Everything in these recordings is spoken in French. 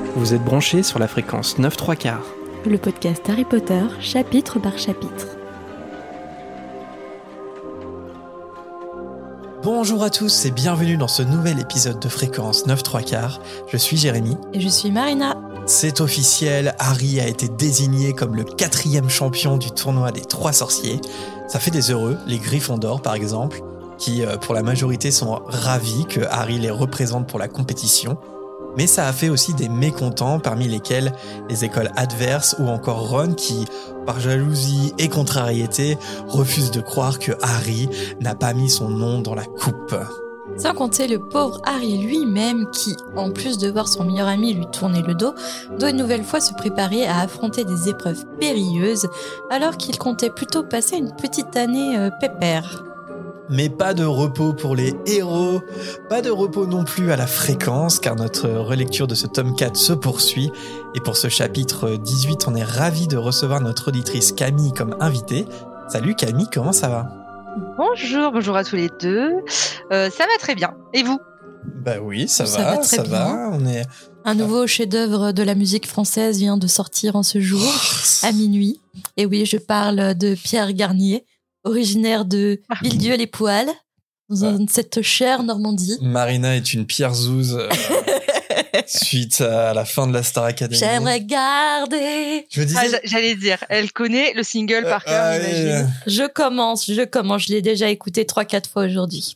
Vous êtes branchés sur la fréquence 9/3/4. Le podcast Harry Potter, chapitre par chapitre. Bonjour à tous et bienvenue dans ce nouvel épisode de Fréquence 9/3/4. Je suis Jérémy. Et je suis Marina. C'est officiel, Harry a été désigné comme le 4e champion du tournoi des 3 sorciers. Ça fait des heureux, les Gryffondors par exemple, qui pour la majorité sont ravis que Harry les représente pour la compétition. Mais ça a fait aussi des mécontents, parmi lesquels les écoles adverses ou encore Ron qui, par jalousie et contrariété, refusent de croire que Harry n'a pas mis son nom dans la coupe. Sans compter le pauvre Harry lui-même qui, en plus de voir son meilleur ami lui tourner le dos, doit une nouvelle fois se préparer à affronter des épreuves périlleuses alors qu'il comptait plutôt passer une petite année pépère. Mais pas de repos pour les héros, pas de repos non plus à la fréquence, car notre relecture de ce tome 4 se poursuit. Et pour ce chapitre 18, on est ravis de recevoir notre auditrice Camille comme invitée. Salut Camille, comment ça va ? Bonjour à tous les deux. Ça va très bien. Et vous ? Bah oui, ça Ça va, va très ça bien. va. On est... Un nouveau chef-d'œuvre de la musique française vient de sortir en ce jour, à minuit. Et oui, je parle de Pierre Garnier, originaire de Villedieu-les-Poêles, dans cette chère Normandie. Marina est une pierre zouze suite à la fin de la Star Academy. J'aimerais garder. Je me disais... J'allais dire, elle connaît le single par cœur, j'imagine. Je commence. Je l'ai déjà écouté 3-4 fois aujourd'hui.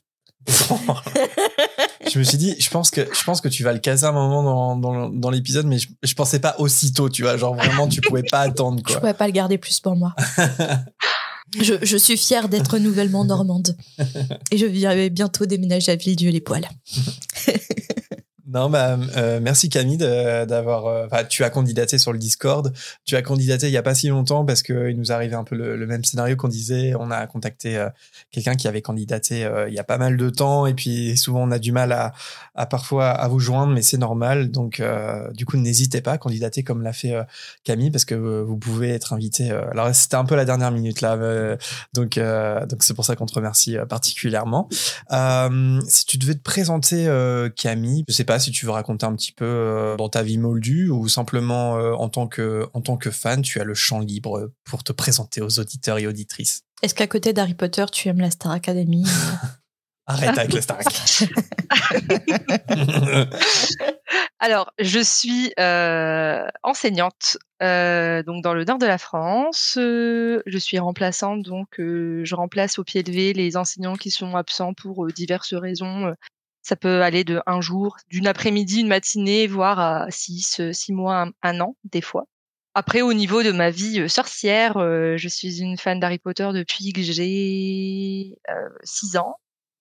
Je me suis dit, je pense que tu vas le caser un moment dans l'épisode, mais je pensais pas aussitôt, tu vois, genre vraiment tu pouvais pas attendre quoi. Je pouvais pas le garder plus pour moi. Je suis fière d'être nouvellement normande et je vais bientôt déménager à Villedieu-les-Poêles. Non, merci Camille d'avoir. Tu as candidaté sur le Discord. Tu as candidaté il y a pas si longtemps parce que il nous arrivait un peu le même scénario qu'on disait. On a contacté quelqu'un qui avait candidaté il y a pas mal de temps et puis souvent on a du mal à parfois à vous joindre, mais c'est normal. Donc du coup n'hésitez pas à candidater comme l'a fait Camille parce que vous pouvez être invité. Alors c'était un peu la dernière minute là, donc c'est pour ça qu'on te remercie particulièrement. Si tu devais te présenter Camille, je sais pas si tu veux raconter un petit peu dans ta vie moldue ou simplement en tant que fan, tu as le champ libre pour te présenter aux auditeurs et auditrices. Est-ce qu'à côté d'Harry Potter, tu aimes la Star Academy? Arrête avec le Star Academy. Alors, je suis enseignante donc dans le nord de la France. Je suis remplaçante, donc je remplace au pied levé les enseignants qui sont absents pour diverses raisons. Ça peut aller de un jour, d'une après-midi, une matinée, voire à 6 mois, un an, des fois. Après, au niveau de ma vie sorcière, je suis une fan d'Harry Potter depuis que j'ai 6 ans.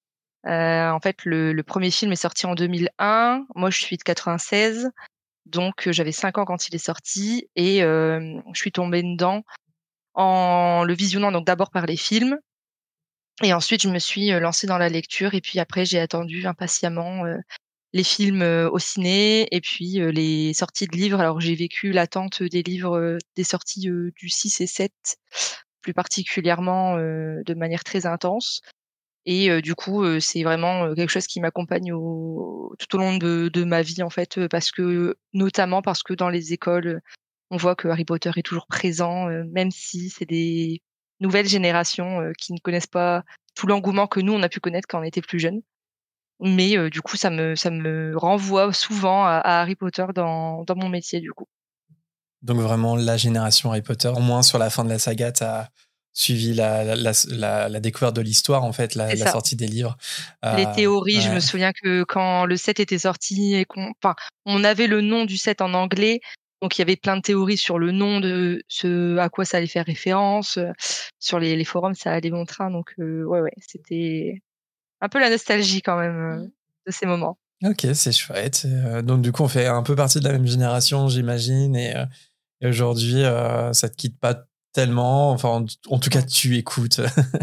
En fait, le premier film est sorti en 2001. Moi, je suis de 96. Donc, j'avais 5 ans quand il est sorti. Et je suis tombée dedans en le visionnant donc d'abord par les films. Et ensuite, je me suis lancée dans la lecture. Et puis après, j'ai attendu impatiemment les films au ciné et puis les sorties de livres. Alors, j'ai vécu l'attente des livres, des sorties du 6 et 7, plus particulièrement de manière très intense. Et du coup, c'est vraiment quelque chose qui m'accompagne tout au long de ma vie, en fait, notamment parce que dans les écoles, on voit que Harry Potter est toujours présent, même si c'est des nouvelles générations qui ne connaissent pas tout l'engouement que nous, on a pu connaître quand on était plus jeunes. Mais du coup, ça me renvoie souvent à Harry Potter dans mon métier, du coup. Donc vraiment la génération Harry Potter, au moins sur la fin de la saga, t'as suivi la découverte de l'histoire, en fait, la sortie des livres. Les théories, ouais. je me souviens que quand le 7 était sorti et on avait le nom du 7 en anglais, donc il y avait plein de théories sur le nom de ce à quoi ça allait faire référence. Sur les forums, ça allait mon train, donc ouais, c'était un peu la nostalgie quand même de ces moments. Ok, c'est chouette. Donc du coup, on fait un peu partie de la même génération, j'imagine, et aujourd'hui, ça te quitte pas tellement. Enfin, en tout cas, tu écoutes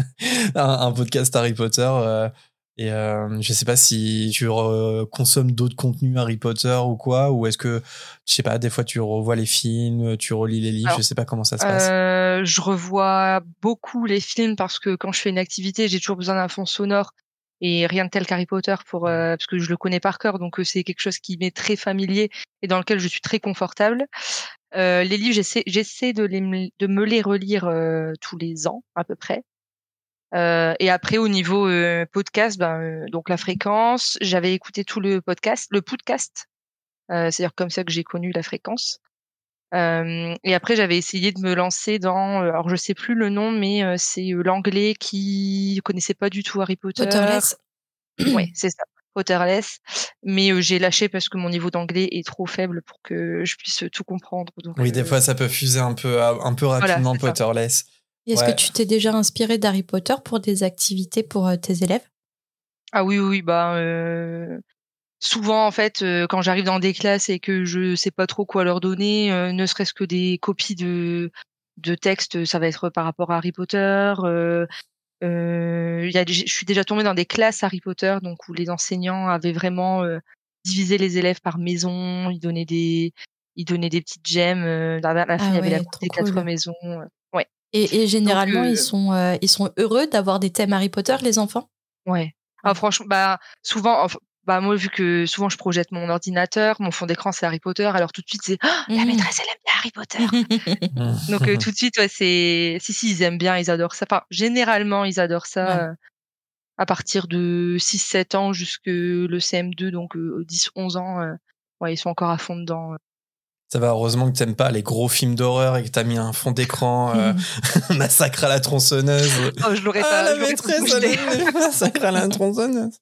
un podcast Harry Potter. Et je sais pas si tu consommes d'autres contenus Harry Potter ou quoi, ou est-ce que, je sais pas, des fois tu revois les films, tu relis les livres, Alors, je sais pas comment ça se passe. Je revois beaucoup les films parce que quand je fais une activité, j'ai toujours besoin d'un fond sonore. et rien de tel qu'Harry Potter parce que je le connais par cœur, donc c'est quelque chose qui m'est très familier et dans lequel je suis très confortable. Les livres, j'essaie de me les relire tous les ans à peu près. Et après au niveau podcast, donc la fréquence, j'avais écouté tout le podcast, c'est-à-dire comme ça que j'ai connu la fréquence. Et après j'avais essayé de me lancer dans, alors je sais plus le nom, mais c'est l'anglais qui connaissait pas du tout Harry Potter. Potterless. Ouais, c'est ça, Potterless. Mais j'ai lâché parce que mon niveau d'anglais est trop faible pour que je puisse tout comprendre. Donc, Oui, des fois ça peut fuser un peu rapidement, c'est ça. Potterless. Et est-ce que tu t'es déjà inspiré d'Harry Potter pour des activités pour tes élèves? Ah oui, souvent en fait quand j'arrive dans des classes et que je sais pas trop quoi leur donner, ne serait-ce que des copies de textes, ça va être par rapport à Harry Potter. Je suis déjà tombée dans des classes Harry Potter, donc où les enseignants avaient vraiment divisé les élèves par maison, ils donnaient des petites gemmes. À la fin, il y avait la cour des 4 maisons. Ouais. Et généralement, ils sont heureux d'avoir des thèmes Harry Potter, les enfants? Ouais. Ah, franchement, souvent, moi, vu que souvent je projette mon ordinateur, mon fond d'écran c'est Harry Potter, alors tout de suite c'est la maîtresse elle aime bien Harry Potter. Donc tout de suite, ouais, c'est si ils aiment bien, ils adorent ça. Enfin, généralement ils adorent ça à partir de 6-7 ans jusque le CM2, donc 10-11 ans, ouais, ils sont encore à fond dedans. Ça va, heureusement que t'aimes pas les gros films d'horreur et que t'as mis un fond d'écran massacre à la tronçonneuse. Oh, je l'aurais pas. La maîtresse, elle aime massacre à la tronçonneuse.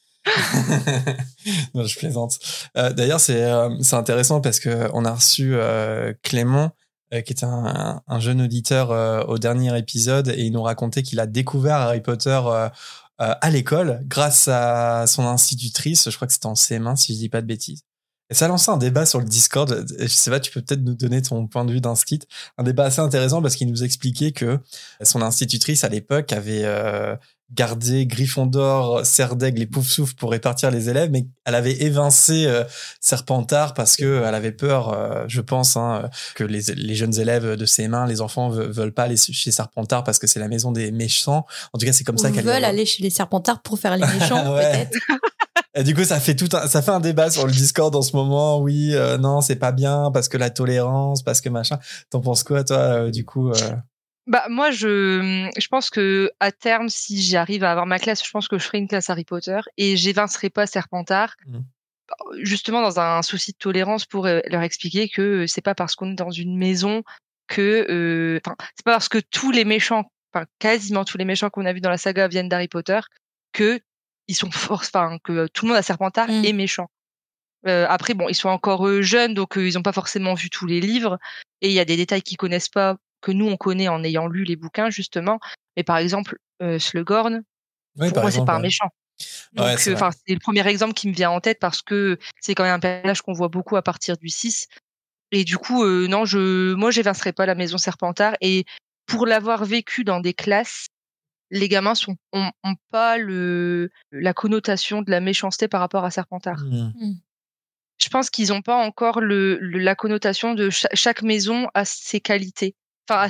Non, je plaisante. D'ailleurs, c'est intéressant parce que on a reçu Clément, qui était un jeune auditeur au dernier épisode, et il nous racontait qu'il a découvert Harry Potter à l'école grâce à son institutrice. Je crois que c'était en CM1, si je dis pas de bêtises. Et ça a lancé un débat sur le Discord. Je sais pas, tu peux peut-être nous donner ton point de vue d'instit. Un débat assez intéressant parce qu'il nous expliquait que son institutrice à l'époque avait gardé Gryffondor, Serdaigle et Poufsouffle pour répartir les élèves, mais elle avait évincé Serpentard parce que elle avait peur, je pense, que les jeunes élèves de CM1, les enfants veulent pas aller chez Serpentard parce que c'est la maison des méchants. En tout cas, c'est comme ça qu'elle veulent aller chez les Serpentards pour faire les méchants, peut-être. Et du coup, ça fait un débat sur le Discord en ce moment. Oui, non, c'est pas bien parce que la tolérance, parce que machin. T'en penses quoi, toi, du coup Moi, je pense que à terme, si j'arrive à avoir ma classe, je pense que je ferai une classe Harry Potter et j'évincerai pas Serpentard. Justement dans un souci de tolérance pour leur expliquer que c'est pas parce qu'on est dans une maison que, c'est pas parce que tous les méchants, quasiment tous les méchants qu'on a vus dans la saga viennent d'Harry Potter que ils sont que tout le monde à Serpentard est méchant. Après, bon, ils sont encore jeunes, donc ils ont pas forcément vu tous les livres, et il y a des détails qu'ils connaissent pas, que nous on connaît en ayant lu les bouquins justement. Mais par exemple, Slughorn, pour moi c'est pas un méchant. Donc, c'est le premier exemple qui me vient en tête parce que c'est quand même un personnage qu'on voit beaucoup à partir du 6. Et du coup, non, moi j'évincerai pas la maison Serpentard, et pour l'avoir vécu dans des classes, les gamins ont pas la connotation de la méchanceté par rapport à Serpentard. Je pense qu'ils ont pas encore la connotation de chaque maison a ses qualités, à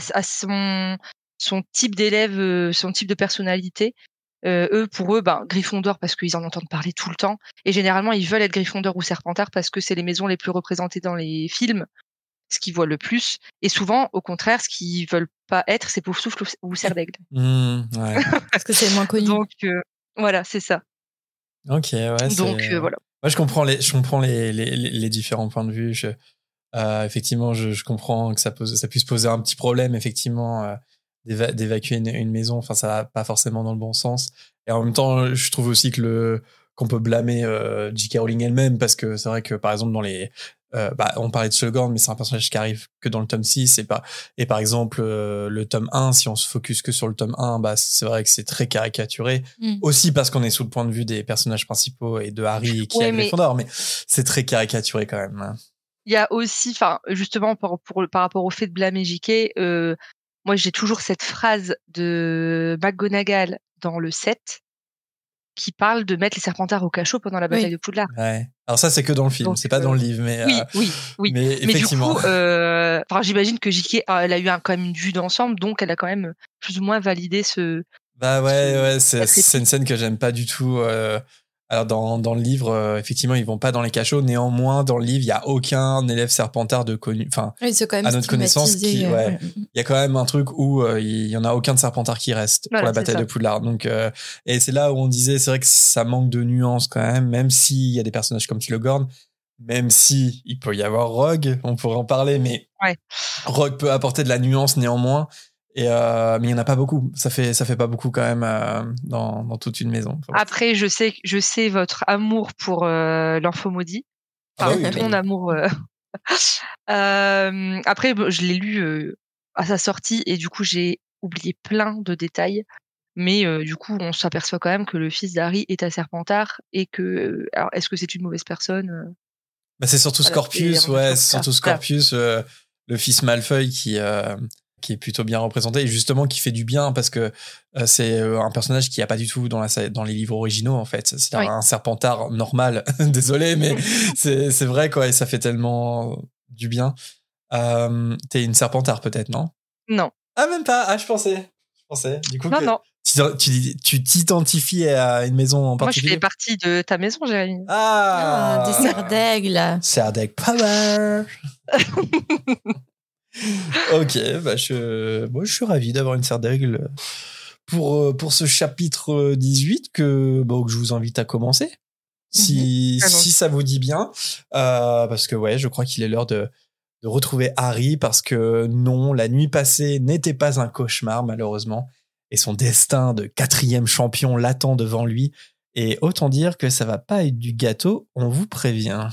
son type d'élève, son type de personnalité. Pour eux, Gryffondor parce qu'ils en entendent parler tout le temps, et généralement ils veulent être Gryffondor ou Serpentard parce que c'est les maisons les plus représentées dans les films, ce qu'ils voient le plus. Et souvent, au contraire, ce qu'ils veulent pas être, c'est Poufsouffle ou Serdaigle. Ouais. Parce que c'est moins connu. Donc voilà, c'est ça. Ok, ouais. Donc voilà. Moi, je comprends les différents points de vue. Effectivement, je comprends que ça puisse poser un petit problème, effectivement, d'évacuer une maison. Enfin, ça va pas forcément dans le bon sens. Et en même temps, je trouve aussi qu'on peut blâmer J.K. Rowling elle-même, parce que c'est vrai que, par exemple, dans les on parlait de Slughorn, mais c'est un personnage qui arrive que dans le tome 6, et par exemple le tome 1, si on se focus que sur le tome 1, c'est vrai que c'est très caricaturé, aussi parce qu'on est sous le point de vue des personnages principaux et de Harry qui est Gryffondor, mais c'est très caricaturé quand même. Il y a aussi, justement par rapport au fait de blâmer J.K., moi j'ai toujours cette phrase de McGonagall dans le 7 qui parle de mettre les Serpentards au cachot pendant la bataille de Poudlard. Ouais. Alors ça, c'est que dans le film, donc, c'est pas dans le livre, mais oui. Mais effectivement. Du coup, j'imagine que J.K. elle a eu quand même une vue d'ensemble, donc elle a quand même plus ou moins validé ce Bah ouais, très c'est une scène que j'aime pas du tout. Alors dans le livre, effectivement, ils vont pas dans les cachots. Néanmoins, dans le livre, il y a aucun élève serpentard de connu, enfin, Oui, c'est quand même à notre connaissance, qui, stigmatisé. ouais, il y a quand même un truc où il y en a aucun de serpentard qui reste pour Voilà, la c'est bataille ça. de Poudlard. Donc, et c'est là où on disait, c'est vrai que ça manque de nuances quand même s'il y a des personnages comme Slughorn, même si il peut y avoir Rogue, on pourrait en parler, mais Ouais. Rogue peut apporter de la nuance néanmoins. Et mais il y en a pas beaucoup. Ça fait pas beaucoup quand même dans toute une maison. Après, je sais votre amour pour l'Enfant maudit. Ah bah Enfin, oui, ton oui. amour. Après, je l'ai lu à sa sortie et du coup, j'ai oublié plein de détails. Mais du coup, on s'aperçoit quand même que le fils d'Harry est un Serpentard et que. Alors, est-ce que c'est une mauvaise personne? Bah, c'est surtout Voilà, Scorpius, on le saura ouais, plus c'est tard. surtout Voilà. Scorpius, le fils Malfoy qui est plutôt bien représenté et justement qui fait du bien parce que c'est un personnage qui a pas du tout dans les livres originaux en fait. C'est Oui. un Serpentard normal, désolé, mais c'est vrai quoi et ça fait tellement du bien. T'es une Serpentard peut-être, non? Non. Ah même pas. Ah je pensais. Du coup Non, que non. tu t'identifies à une maison en Moi, je particulier. fais partie de ta maison, Jérémy. Ah, des serres d'aigle. Serre d'aigle power. Ok, bah moi je suis ravi d'avoir une serre d'aigle pour ce chapitre 18 que je vous invite à commencer. Si ça vous dit bien. Parce que ouais, je crois qu'il est l'heure de retrouver Harry parce que non, la nuit passée n'était pas un cauchemar malheureusement et son destin de 4e champion l'attend devant lui et autant dire que ça va pas être du gâteau, on vous prévient.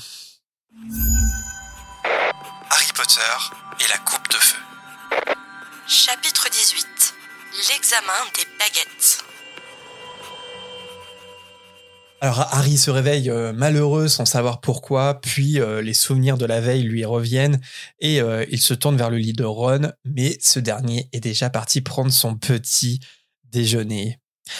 Harry Potter et la coupe de feu. Chapitre 18. L'examen des baguettes. Alors Harry se réveille malheureux sans savoir pourquoi, puis les souvenirs de la veille lui reviennent et il se tourne vers le lit de Ron, mais ce dernier est déjà parti prendre son petit déjeuner.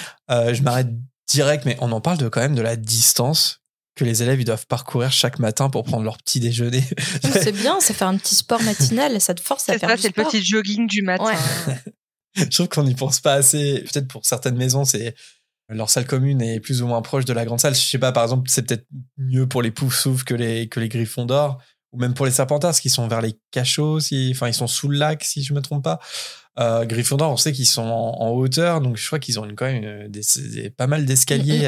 Je m'arrête direct, mais on en parle quand même de la distance que les élèves ils doivent parcourir chaque matin pour prendre leur petit déjeuner. C'est bien, ça fait un petit sport matinal, ça te force à C'est faire ça, du c'est le sport. petit jogging du matin. Ouais. Je trouve qu'on n'y pense pas assez. Peut-être pour certaines maisons, c'est leur salle commune est plus ou moins proche de la grande salle. Je sais pas, par exemple, c'est peut-être mieux pour les Poufsouffles que les Gryffondor, ou même pour les Serpentards, parce qu'ils sont vers les cachots, ils sont sous le lac, si je me trompe pas. Gryffondor, on sait qu'ils sont en hauteur, donc je crois qu'ils ont quand même pas mal d'escaliers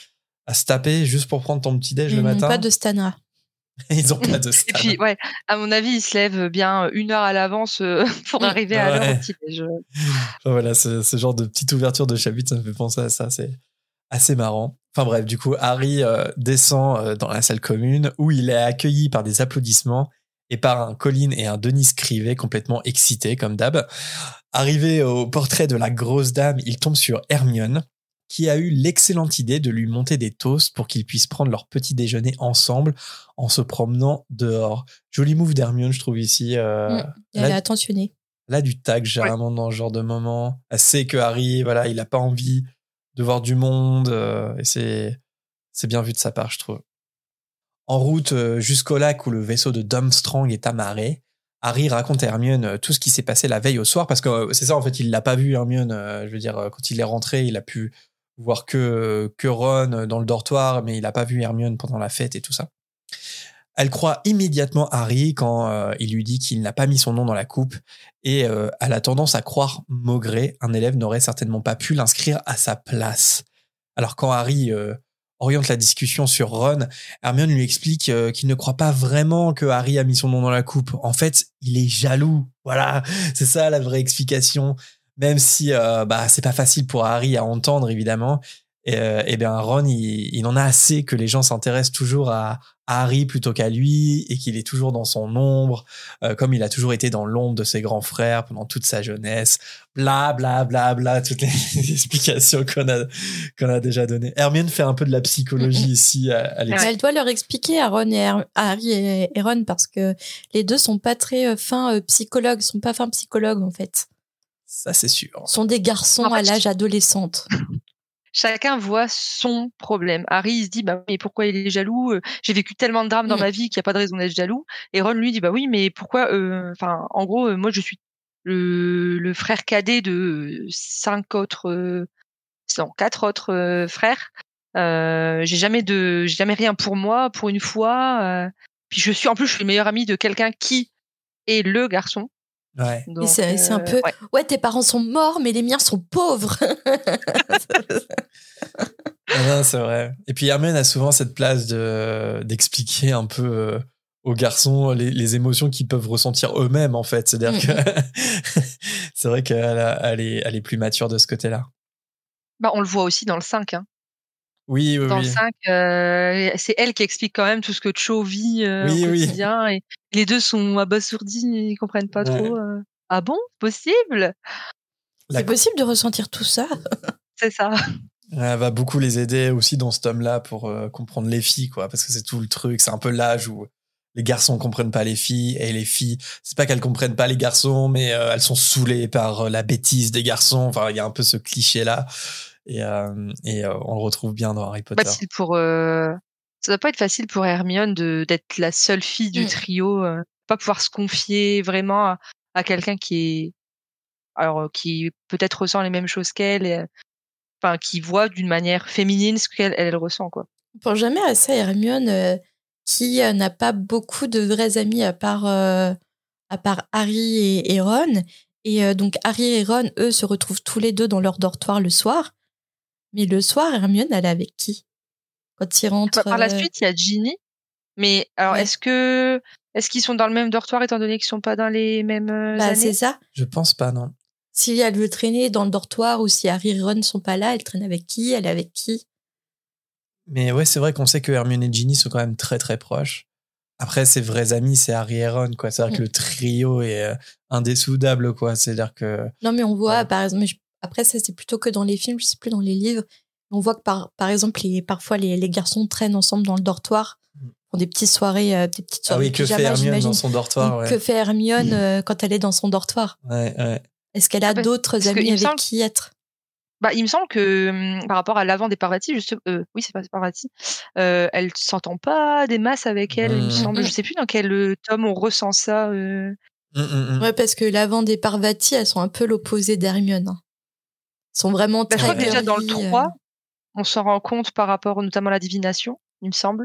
à se taper juste pour prendre ton petit déj le matin. Pas de Stana. Ils ont pas de Et stade. puis, ouais, à mon avis, ils se lèvent bien 1 heure à l'avance pour arriver à l'heure au petit déj. Voilà, ce genre de petite ouverture de chapitre, ça me fait penser à ça. C'est assez marrant. Enfin bref, du coup, Harry descend dans la salle commune où il est accueilli par des applaudissements et par un Colin et un Denis Scrivet complètement excités, comme d'hab. Arrivé au portrait de la grosse dame, il tombe sur Hermione, qui a eu l'excellente idée de lui monter des toasts pour qu'ils puissent prendre leur petit déjeuner ensemble en se promenant dehors. Joli move d'Hermione, je trouve ici. Elle est attentionnée. Là, du tact, généralement, dans ce genre de moment. Elle sait que Harry, voilà, il a pas envie de voir du monde, et c'est bien vu de sa part, je trouve. En route jusqu'au lac où le vaisseau de Durmstrang est amarré, Harry raconte à Hermione tout ce qui s'est passé la veille au soir, parce que c'est ça, en fait, il l'a pas vu, Hermione. Je veux dire, quand il est rentré, il a pu voir que Ron dans le dortoir, mais il a pas vu Hermione pendant la fête et tout ça. Elle croit immédiatement Harry quand il lui dit qu'il n'a pas mis son nom dans la coupe et elle a tendance à croire Maugré, un élève n'aurait certainement pas pu l'inscrire à sa place. Alors quand Harry oriente la discussion sur Ron, Hermione lui explique qu'il ne croit pas vraiment que Harry a mis son nom dans la coupe. En fait, il est jaloux. Voilà, c'est ça la vraie explication. Même si c'est pas facile pour Harry à entendre, évidemment. Et bien Ron, il en a assez que les gens s'intéressent toujours à Harry plutôt qu'à lui et qu'il est toujours dans son ombre, comme il a toujours été dans l'ombre de ses grands frères pendant toute sa jeunesse. Bla bla bla bla, toutes les explications qu'on a déjà données. Hermione fait un peu de la psychologie ici à Elle doit leur expliquer à Ron et à Harry et Ron parce que les deux sont pas très fins psychologues, sont pas fins psychologues en fait. Ça c'est sûr. Sont des garçons à l'âge adolescente. Chacun voit son problème. Harry, il se dit, mais pourquoi il est jaloux? J'ai vécu tellement de drames dans ma vie qu'il n'y a pas de raison d'être jaloux. Et Ron lui dit, oui, mais pourquoi, en gros, moi, je suis le frère cadet de 5 autres 4 autres frères. J'ai jamais rien pour moi, pour une fois. Puis je suis le meilleur ami de quelqu'un qui est le garçon. Ouais. Donc, c'est un peu. Ouais, tes parents sont morts, mais les miens sont pauvres. Non, c'est vrai. Et puis Hermione a souvent cette place d'expliquer un peu aux garçons les émotions qu'ils peuvent ressentir eux-mêmes, en fait. C'est-à-dire que c'est vrai qu'elle est plus mature de ce côté-là. On le voit aussi dans le 5. Hein. Oui. Dans le 5, c'est elle qui explique quand même tout ce que Cho vit au quotidien. Et les deux sont abasourdis, ils comprennent pas trop. Ah bon, possible ? C'est possible de ressentir tout ça. C'est ça. Elle va beaucoup les aider aussi dans ce tome-là pour comprendre les filles, quoi, parce que c'est tout le truc. C'est un peu l'âge où les garçons comprennent pas les filles et les filles, c'est pas qu'elles comprennent pas les garçons, mais elles sont saoulées par la bêtise des garçons. Enfin, il y a un peu ce cliché-là. Et on le retrouve bien dans Harry Potter. Ça doit pas être facile pour Hermione d'être la seule fille du trio, pas pouvoir se confier vraiment à quelqu'un qui peut-être ressent les mêmes choses qu'elle, qui voit d'une manière féminine ce qu'elle ressent, quoi. On pense jamais à ça, Hermione, qui n'a pas beaucoup de vrais amis à part Harry et Ron. Et donc Harry et Ron, eux, se retrouvent tous les deux dans leur dortoir le soir. Mais le soir, Hermione, elle est avec qui quand ils rentrent Par la suite, il y a Ginny. Mais alors, est-ce qu'ils sont dans le même dortoir étant donné qu'ils sont pas dans les mêmes années ? C'est ça. Je pense pas, non. Si elle veut traîner dans le dortoir ou si Harry et Ron sont pas là, elle traîne avec qui ? Elle est avec qui ? Mais ouais, c'est vrai qu'on sait que Hermione et Ginny sont quand même très très proches. Après, ses vrais amis, c'est Harry et Ron, quoi. C'est-à-dire que le trio est indésoudable, quoi. C'est-à-dire que... Non, mais on voit, par exemple... Après, ça, c'est plutôt que dans les films, je sais plus, dans les livres. On voit que, par exemple, parfois, les garçons traînent ensemble dans le dortoir, font des petites soirées Ah oui, que fait Hermione dans son dortoir, Que fait Hermione quand elle est dans son dortoir ? Ouais. Est-ce qu'elle a d'autres amis avec qui être ? Il me semble que par rapport à l'avant des Parvati, oui, c'est pas Parvati, elle s'entend pas des masses avec elle, il me semble. Je sais plus dans quel tome on ressent ça. Ouais, parce que l'avant des Parvati, elles sont un peu l'opposé d'Hermione. Elles sont vraiment très... Je crois que déjà dans le 3, on s'en rend compte par rapport notamment à la divination, il me semble.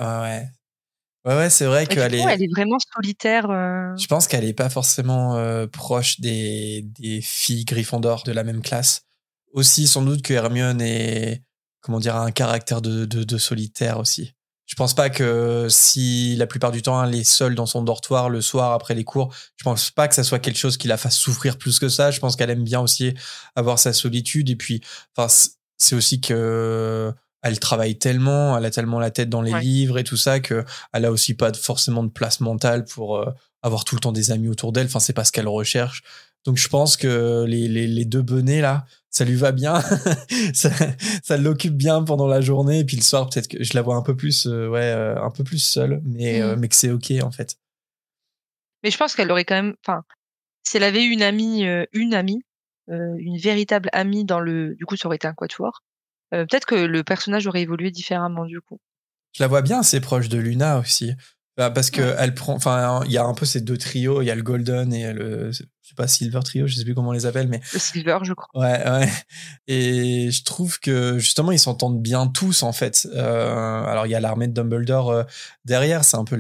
Ouais, c'est vrai qu'elle elle est vraiment solitaire. Je pense qu'elle est pas forcément proche des filles Gryffondor de la même classe. Aussi, sans doute que Hermione est, a un caractère de solitaire aussi. Je pense pas que si la plupart du temps elle est seule dans son dortoir le soir après les cours, je pense pas que ça soit quelque chose qui la fasse souffrir plus que ça. Je pense qu'elle aime bien aussi avoir sa solitude. Et puis, c'est aussi que elle travaille tellement, elle a tellement la tête dans les livres et tout ça que elle a aussi pas forcément de place mentale pour avoir tout le temps des amis autour d'elle. Enfin, c'est pas ce qu'elle recherche. Donc, je pense que les deux benets là, ça lui va bien. ça l'occupe bien pendant la journée. Et puis le soir, peut-être que je la vois un peu plus, un peu plus seule, mais que c'est ok en fait. Mais je pense qu'elle aurait quand même, si elle avait eu une amie, une véritable amie du coup, ça aurait été un quatuor. Peut-être que le personnage aurait évolué différemment du coup. Je la vois bien assez proche de Luna aussi. Parce que elle prend, il y a un peu ces deux trios, il y a le Golden et je sais pas, Silver Trio, je sais plus comment on les appelle, mais. Le Silver, je crois. Ouais. Et je trouve que, justement, ils s'entendent bien tous, en fait. Alors, il y a l'armée de Dumbledore derrière, c'est un peu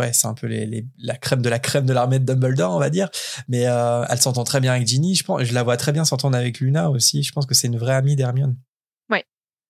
la crème de l'armée de Dumbledore, on va dire. Mais elle s'entend très bien avec Ginny, je la vois très bien s'entendre avec Luna aussi. Je pense que c'est une vraie amie d'Hermione. Ouais.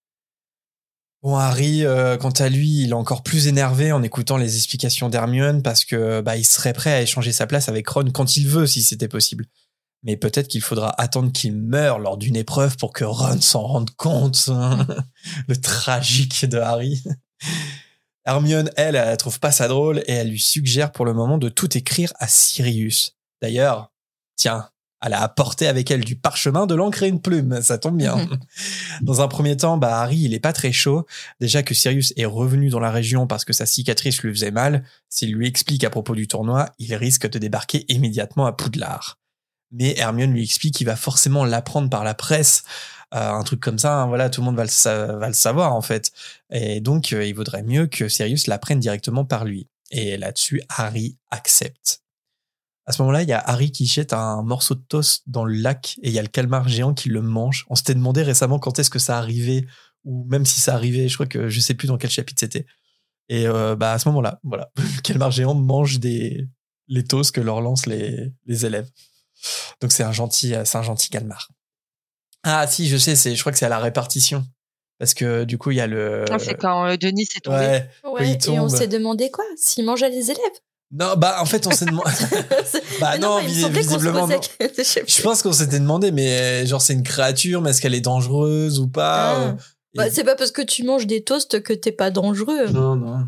Bon, Harry, quant à lui, il est encore plus énervé en écoutant les explications d'Hermione parce que il serait prêt à échanger sa place avec Ron quand il veut, si c'était possible. Mais peut-être qu'il faudra attendre qu'il meure lors d'une épreuve pour que Ron s'en rende compte. Le tragique de Harry. Hermione, elle trouve pas ça drôle et elle lui suggère pour le moment de tout écrire à Sirius. D'ailleurs, tiens, elle a apporté avec elle du parchemin, de l'encre et une plume. Ça tombe bien. Dans un premier temps, Harry, il est pas très chaud. Déjà que Sirius est revenu dans la région parce que sa cicatrice lui faisait mal. S'il lui explique à propos du tournoi, il risque de débarquer immédiatement à Poudlard. Mais Hermione lui explique qu'il va forcément l'apprendre par la presse. Un truc comme ça, tout le monde va le savoir, en fait. Et donc, il vaudrait mieux que Sirius l'apprenne directement par lui. Et là-dessus, Harry accepte. À ce moment-là, il y a Harry qui jette un morceau de toast dans le lac et il y a le calmar géant qui le mange. On s'était demandé récemment quand est-ce que ça arrivait, ou même si ça arrivait, je crois que je sais plus dans quel chapitre c'était. Et à ce moment-là, voilà, le calmar géant mange les toasts que leur lancent les élèves. Donc c'est un gentil calmar. Ah si, je sais, je crois que c'est à la répartition. Parce que du coup, il y a le... C'est quand Denis est tombé. Ouais, quand il tombe. Et on s'est demandé quoi? S'il mangeait les élèves? Non, en fait, on s'est demandé... non, visiblement, non. Je pense qu'on s'était demandé, mais genre, c'est une créature, mais est-ce qu'elle est dangereuse ou pas? C'est pas parce que tu manges des toasts que t'es pas dangereux. Non.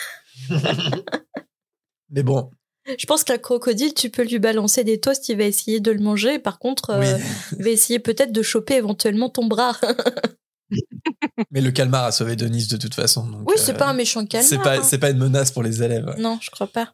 Mais bon... Je pense qu'un crocodile, tu peux lui balancer des toasts, il va essayer de le manger. Par contre, il va essayer peut-être de choper éventuellement ton bras. Mais le calmar a sauvé Denise de toute façon. Donc, oui, c'est pas un méchant calmar. C'est pas une menace pour les élèves. Non, je crois pas.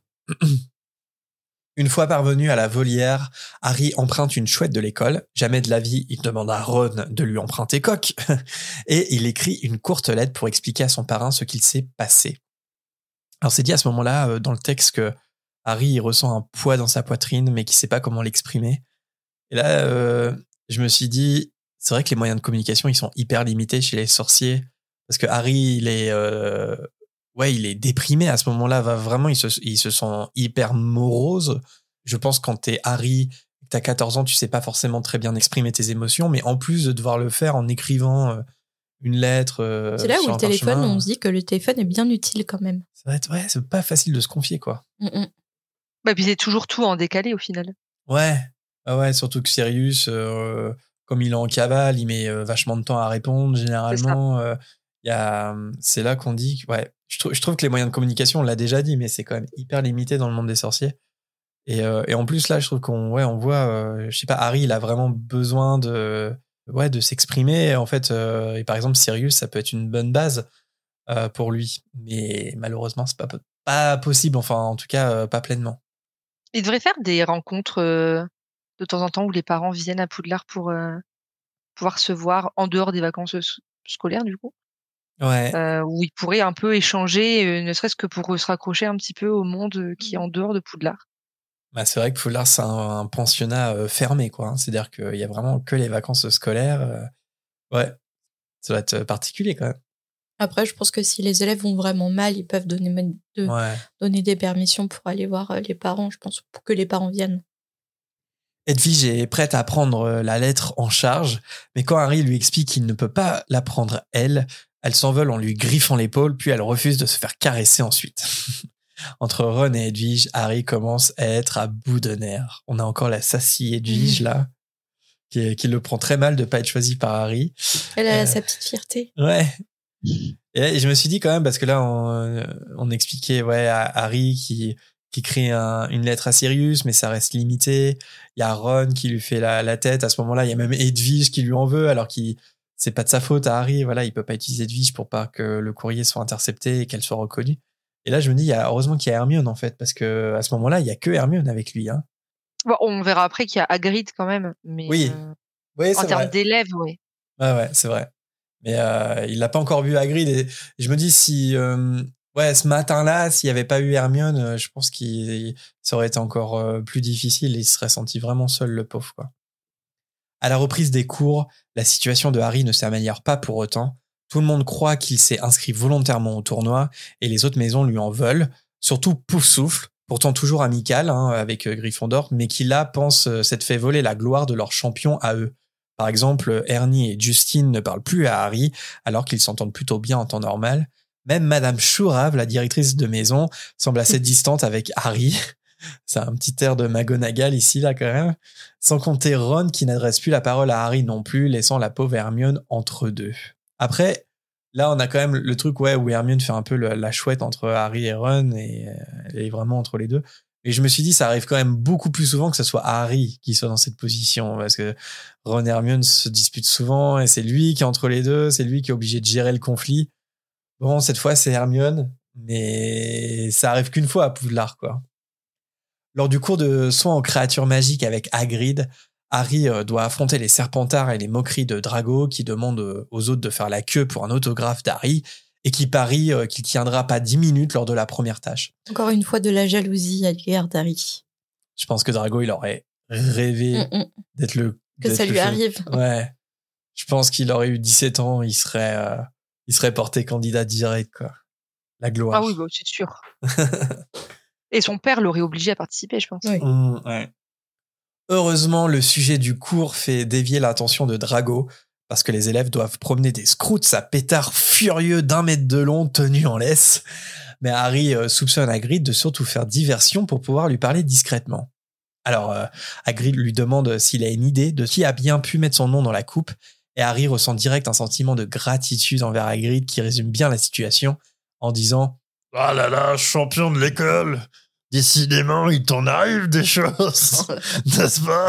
Une fois parvenu à la volière, Harry emprunte une chouette de l'école. Jamais de la vie, il demande à Ron de lui emprunter Coq. Et il écrit une courte lettre pour expliquer à son parrain ce qu'il s'est passé. Alors c'est dit à ce moment-là dans le texte que Harry il ressent un poids dans sa poitrine, mais qu'il sait pas comment l'exprimer. Et là, je me suis dit, c'est vrai que les moyens de communication, ils sont hyper limités chez les sorciers. Parce que Harry, il est déprimé à ce moment-là. Vraiment, il se sent hyper morose. Je pense que quand t'es Harry, t'as 14 ans, tu sais pas forcément très bien exprimer tes émotions, mais en plus de devoir le faire en écrivant une lettre. C'est là où le téléphone, on se dit que le téléphone est bien utile quand même. C'est pas facile de se confier, quoi. Bah, puis c'est toujours tout en décalé au final. Ouais, surtout que Sirius, comme il est en cavale, il met vachement de temps à répondre généralement. C'est là qu'on dit je trouve que les moyens de communication, on l'a déjà dit, mais c'est quand même hyper limité dans le monde des sorciers. Et en plus là, je trouve qu'on voit, je sais pas, Harry, il a vraiment besoin de s'exprimer. En fait, et par exemple Sirius, ça peut être une bonne base pour lui, mais malheureusement c'est pas possible. Enfin, en tout cas, pas pleinement. Il devrait faire des rencontres de temps en temps où les parents viennent à Poudlard pour pouvoir se voir en dehors des vacances scolaires, du coup. Ouais. Où ils pourraient un peu échanger, ne serait-ce que pour se raccrocher un petit peu au monde qui est en dehors de Poudlard. C'est vrai que Poudlard, c'est un pensionnat fermé, quoi. C'est-à-dire qu'il y a vraiment que les vacances scolaires. Ouais, ça va être particulier quand même. Après, je pense que si les élèves vont vraiment mal, ils peuvent donner des permissions pour aller voir les parents, je pense, pour que les parents viennent. Edwige est prête à prendre la lettre en charge, mais quand Harry lui explique qu'il ne peut pas la prendre elle s'envole en lui griffant l'épaule, puis elle refuse de se faire caresser ensuite. Entre Ron et Edwige, Harry commence à être à bout de nerfs. On a encore la sassy Edwige là, qui le prend très mal de pas être choisie par Harry. Elle a sa petite fierté. Ouais. Et je me suis dit quand même, parce que là, on expliquait à Harry qui écrit une lettre à Sirius, mais ça reste limité. Il y a Ron qui lui fait la tête. À ce moment-là, il y a même Edwige qui lui en veut, alors c'est pas de sa faute à Harry. Voilà, il peut pas utiliser Edwige pour pas que le courrier soit intercepté et qu'elle soit reconnue. Et là, je me dis, heureusement qu'il y a Hermione, en fait, parce que à ce moment-là, il y a que Hermione avec lui. Hein. Bon, on verra après qu'il y a Hagrid quand même. Mais oui, en termes d'élèves, oui. Ouais, c'est vrai. Mais il l'a pas encore vu Hagrid. Et je me dis, si ce matin-là, s'il y avait pas eu Hermione, je pense qu'il ça aurait été encore plus difficile. Il se serait senti vraiment seul, le pauvre, quoi. À la reprise des cours, la situation de Harry ne s'améliore pas pour autant. Tout le monde croit qu'il s'est inscrit volontairement au tournoi et les autres maisons lui en veulent. Surtout Poufsouffle, pourtant toujours amical avec Gryffondor, mais qui là pense s'être fait voler la gloire de leur champion à eux. Par exemple, Ernie et Justine ne parlent plus à Harry alors qu'ils s'entendent plutôt bien en temps normal. Même Madame Chourave, la directrice de maison, semble assez distante avec Harry. C'est un petit air de McGonagall ici, là, quand même. Sans compter Ron qui n'adresse plus la parole à Harry non plus, laissant la pauvre Hermione entre deux. Après, là, on a quand même le truc où Hermione fait un peu la chouette entre Harry et Ron et elle est vraiment entre les deux. Et je me suis dit, ça arrive quand même beaucoup plus souvent que ce soit Harry qui soit dans cette position, parce que Ron et Hermione se disputent souvent et c'est lui qui est entre les deux, c'est lui qui est obligé de gérer le conflit. Bon, cette fois, c'est Hermione, mais ça arrive qu'une fois à Poudlard, quoi. Lors du cours de soins aux créatures magiques avec Hagrid, Harry doit affronter les Serpentards et les moqueries de Drago qui demandent aux autres de faire la queue pour un autographe d'Harry et qui parie qu'il tiendra pas 10 minutes lors de la première tâche. Encore une fois de la jalousie à l'égard d'Harry. Je pense que Drago, il aurait rêvé d'être le... Que ça lui arrive. Ouais. Je pense qu'il aurait eu 17 ans, il serait porté candidat direct, quoi. La gloire. Ah oui, bah, c'est sûr. Et son père l'aurait obligé à participer, je pense. Oui. Ouais. Heureusement, le sujet du cours fait dévier l'attention de Drago, parce que les élèves doivent promener des scrouts à pétard furieux d'1 mètre de long tenus en laisse. Mais Harry soupçonne Hagrid de surtout faire diversion pour pouvoir lui parler discrètement. Alors, Hagrid lui demande s'il a une idée de qui a bien pu mettre son nom dans la coupe, et Harry ressent direct un sentiment de gratitude envers Hagrid qui résume bien la situation en disant « Ah là là, champion de l'école, décidément, il t'en arrive des choses, n'est-ce pas ?»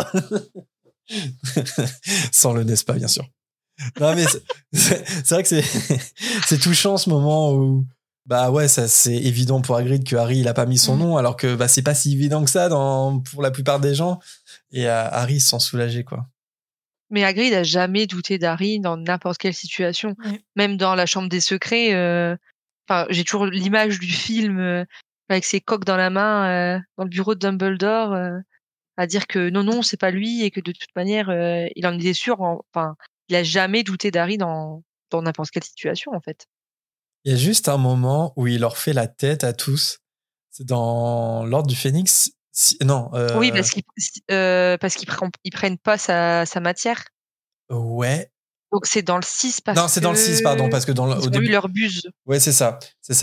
Sans le n'est-ce pas, bien sûr. Non, mais c'est vrai que c'est touchant ce moment où, bah ouais, ça c'est évident pour Hagrid que Harry il a pas mis son nom, alors que bah c'est pas si évident que ça pour la plupart des gens. Et Harry se sent soulagé, quoi. Mais Hagrid a jamais douté d'Harry dans n'importe quelle situation. Ouais. Même dans la chambre des secrets, j'ai toujours l'image du film avec ses coques dans la main dans le bureau de Dumbledore à dire que non, c'est pas lui et que de toute manière, il en était sûr. Il a jamais douté d'Harry dans n'importe quelle situation, en fait. Il y a juste un moment où il leur fait la tête à tous. C'est dans l'Ordre du Phénix. Oui, parce qu'ils prennent pas sa matière. Ouais. Donc c'est dans le 6 parce Non, c'est dans le 6, pardon, parce que au début leur buse. Ouais, c'est ça.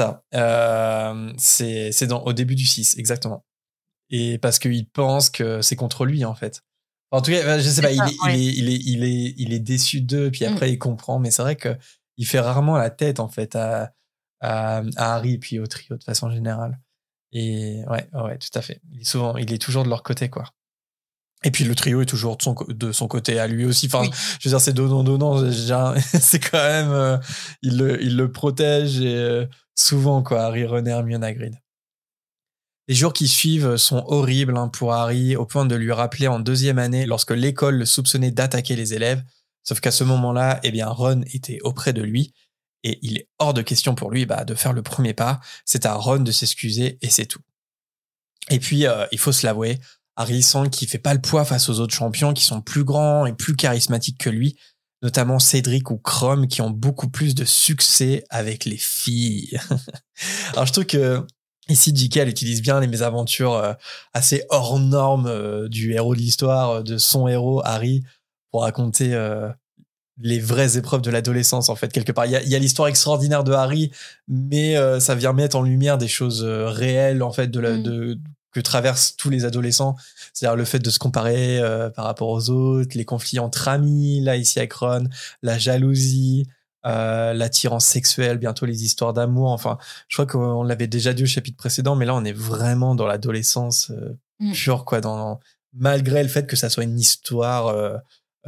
C'est au début du 6, exactement. Et parce qu'il pense que c'est contre lui, en fait. En tout cas, je sais pas, il est déçu d'eux, puis après il comprend, mais c'est vrai que il fait rarement la tête, en fait, à Harry, puis au trio de façon générale. Et ouais, tout à fait. Il est toujours de leur côté, quoi. Et puis le trio est toujours de son côté à lui aussi. Enfin, je veux dire, c'est donnant. C'est quand même, il le protège et souvent, quoi. Harry, Ron, Hermione, Hagrid. Les jours qui suivent sont horribles pour Harry, au point de lui rappeler en 2e année, lorsque l'école le soupçonnait d'attaquer les élèves. Sauf qu'à ce moment-là, eh bien, Ron était auprès de lui. Et il est hors de question pour lui de faire le premier pas. C'est à Ron de s'excuser et c'est tout. Et puis, il faut se l'avouer, Harry sent qu'il fait pas le poids face aux autres champions qui sont plus grands et plus charismatiques que lui, notamment Cédric ou Krum qui ont beaucoup plus de succès avec les filles. Alors je trouve que ici J.K. elle utilise bien les mésaventures assez hors normes du héros de l'histoire, de son héros Harry, pour raconter les vraies épreuves de l'adolescence, en fait, quelque part. Il y a l'histoire extraordinaire de Harry, mais ça vient mettre en lumière des choses réelles, en fait, que traversent tous les adolescents. C'est-à-dire le fait de se comparer par rapport aux autres, les conflits entre amis, là, ici avec Ron, la jalousie, l'attirance sexuelle, bientôt les histoires d'amour. Enfin, je crois qu'on l'avait déjà dit au chapitre précédent, mais là, on est vraiment dans l'adolescence pure, quoi, malgré le fait que ça soit une histoire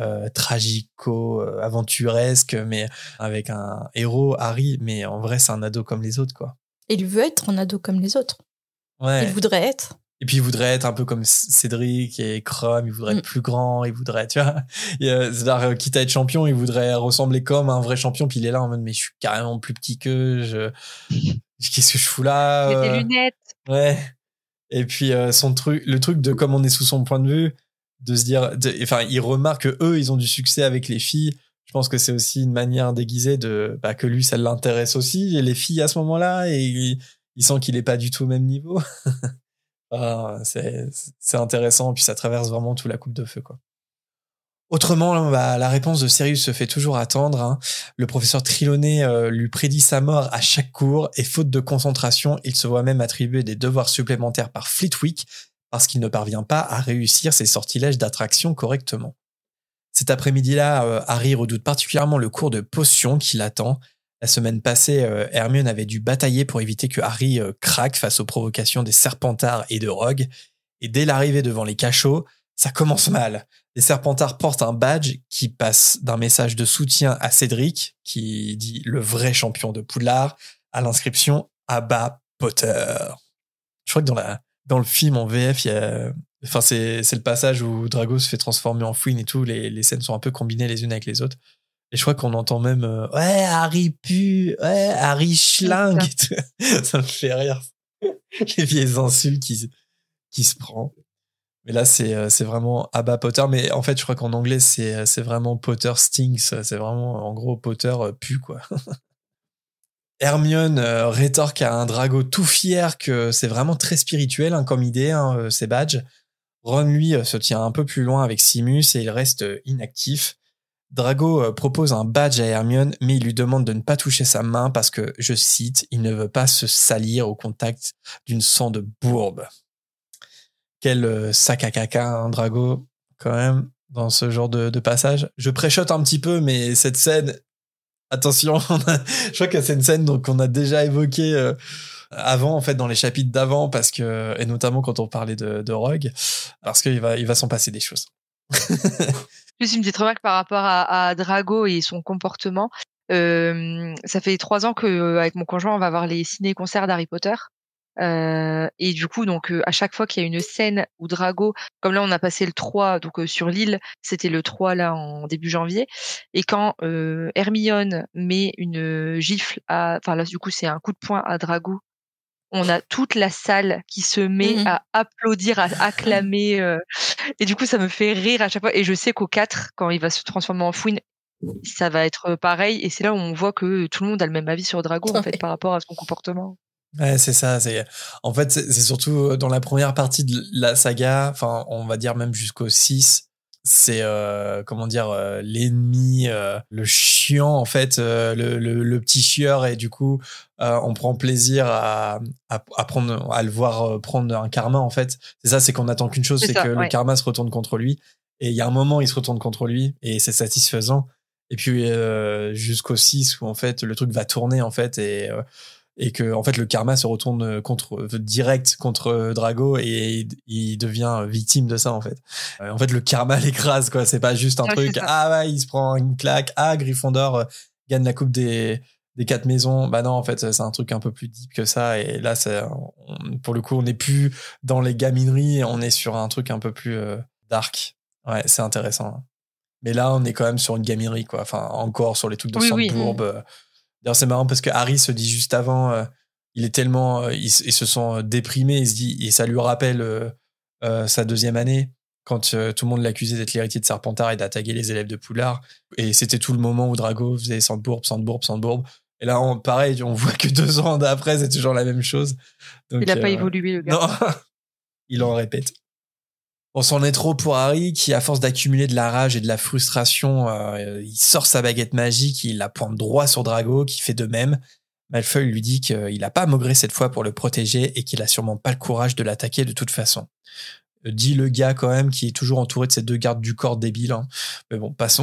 tragico-aventuresque, mais avec un héros, Harry, mais en vrai, c'est un ado comme les autres, quoi. Il veut être un ado comme les autres. Ouais. Il voudrait être. Et puis, il voudrait être un peu comme Cédric et Krum, il voudrait être plus grand, il voudrait, tu vois, c'est-à-dire, quitte à être champion, il voudrait ressembler comme un vrai champion, puis il est là en mode, mais je suis carrément plus petit qu'eux, qu'est-ce que je fous là? Il a des lunettes. Ouais. Et puis, le truc de comme on est sous son point de vue, de se dire, il remarque que eux, ils ont du succès avec les filles. Je pense que c'est aussi une manière déguisée que lui, ça l'intéresse aussi, et les filles à ce moment-là, et il sent qu'il est pas du tout au même niveau. C'est intéressant, puis ça traverse vraiment toute la coupe de feu, quoi. Autrement, la réponse de Sirius se fait toujours attendre. Le professeur Trelawney lui prédit sa mort à chaque cours, et faute de concentration, il se voit même attribuer des devoirs supplémentaires par Flitwick, parce qu'il ne parvient pas à réussir ses sortilèges d'attraction correctement. Cet après-midi-là, Harry redoute particulièrement le cours de potions qui l'attend. La semaine passée, Hermione avait dû batailler pour éviter que Harry craque face aux provocations des Serpentards et de Rogue. Et dès l'arrivée devant les cachots, ça commence mal. Les Serpentards portent un badge qui passe d'un message de soutien à Cédric, qui dit « le vrai champion de Poudlard », à l'inscription « Abba Potter ». Je crois que dans le film en VF, c'est le passage où Drago se fait transformer en fouine et tout. Les scènes sont un peu combinées les unes avec les autres. Et je crois qu'on entend même ouais, Harry pue, ouais, Harry schlingue. Ça me fait rire. Les vieilles insultes qui se prend. Mais là, c'est vraiment Abba Potter. Mais en fait, je crois qu'en anglais, c'est vraiment Potter stinks. C'est vraiment, en gros, Potter pue, quoi. Hermione rétorque à un Drago tout fier que c'est vraiment très spirituel comme idée, ces badges. Ron, lui, se tient un peu plus loin avec Simus et il reste inactif. Drago propose un badge à Hermione, mais il lui demande de ne pas toucher sa main parce que, je cite, il ne veut pas se salir au contact d'une sang de bourbe. Quel sac à caca, Drago, quand même, dans ce genre de passage. Je préchote un petit peu, mais cette scène, attention, je crois que c'est une scène qu'on a déjà évoquée avant, en fait, dans les chapitres d'avant, parce que, et notamment quand on parlait de Rogue, parce qu'il va s'en passer des choses. Juste une petite remarque par rapport à Drago et son comportement. Ça fait 3 ans que avec mon conjoint, on va voir les ciné-concerts d'Harry Potter. Et du coup, donc à chaque fois qu'il y a une scène où Drago, comme là on a passé le 3 donc sur l'île, c'était le 3 là en début janvier, et quand Hermione met une gifle enfin là du coup c'est un coup de poing à Drago, on a toute la salle qui se met à applaudir, à acclamer, et du coup ça me fait rire à chaque fois, et je sais qu'au 4 quand il va se transformer en fouine, ça va être pareil, et c'est là où on voit que tout le monde a le même avis sur Drago en fait par rapport à son comportement. Ouais, c'est ça. En fait, c'est surtout dans la première partie de la saga, enfin, on va dire même jusqu'au 6, c'est, l'ennemi, le chiant, en fait, le petit chieur, et du coup, on prend plaisir à le voir prendre un karma, en fait. C'est ça, c'est qu'on attend qu'une chose, c'est que le karma se retourne contre lui. Et il y a un moment, il se retourne contre lui, et c'est satisfaisant. Et puis, jusqu'au 6, où, en fait, le truc va tourner, en fait, et que en fait le karma se retourne direct contre Drago, et il devient victime de ça, en fait. En fait, le karma l'écrase, quoi. C'est pas juste un truc, il se prend une claque, Gryffondor gagne la coupe des 4 maisons. Bah non, en fait, c'est un truc un peu plus deep que ça, et là, pour le coup, on n'est plus dans les gamineries, on est sur un truc un peu plus dark. Ouais, c'est intéressant. Mais là, on est quand même sur une gaminerie, quoi. Enfin, encore sur les trucs de sang de bourbe. D'ailleurs, c'est marrant parce que Harry se dit juste avant, il est tellement, il se sent déprimé, il se dit, et ça lui rappelle sa 2e année, quand tout le monde l'accusait d'être l'héritier de Serpentard et d'attaquer les élèves de Poudlard. Et c'était tout le moment où Drago faisait sang de bourbe. Et là, pareil, on voit que 2 ans après, c'est toujours la même chose. Donc, il n'a pas évolué, le gars. Non, il en répète. On s'en est trop pour Harry, qui, à force d'accumuler de la rage et de la frustration, il sort sa baguette magique, il la pointe droit sur Drago, qui fait de même. Malfoy lui dit qu'il n'a pas maugré cette fois pour le protéger et qu'il a sûrement pas le courage de l'attaquer de toute façon. Dit le gars, quand même, qui est toujours entouré de ces 2 gardes du corps débiles. Hein. Mais bon, passons.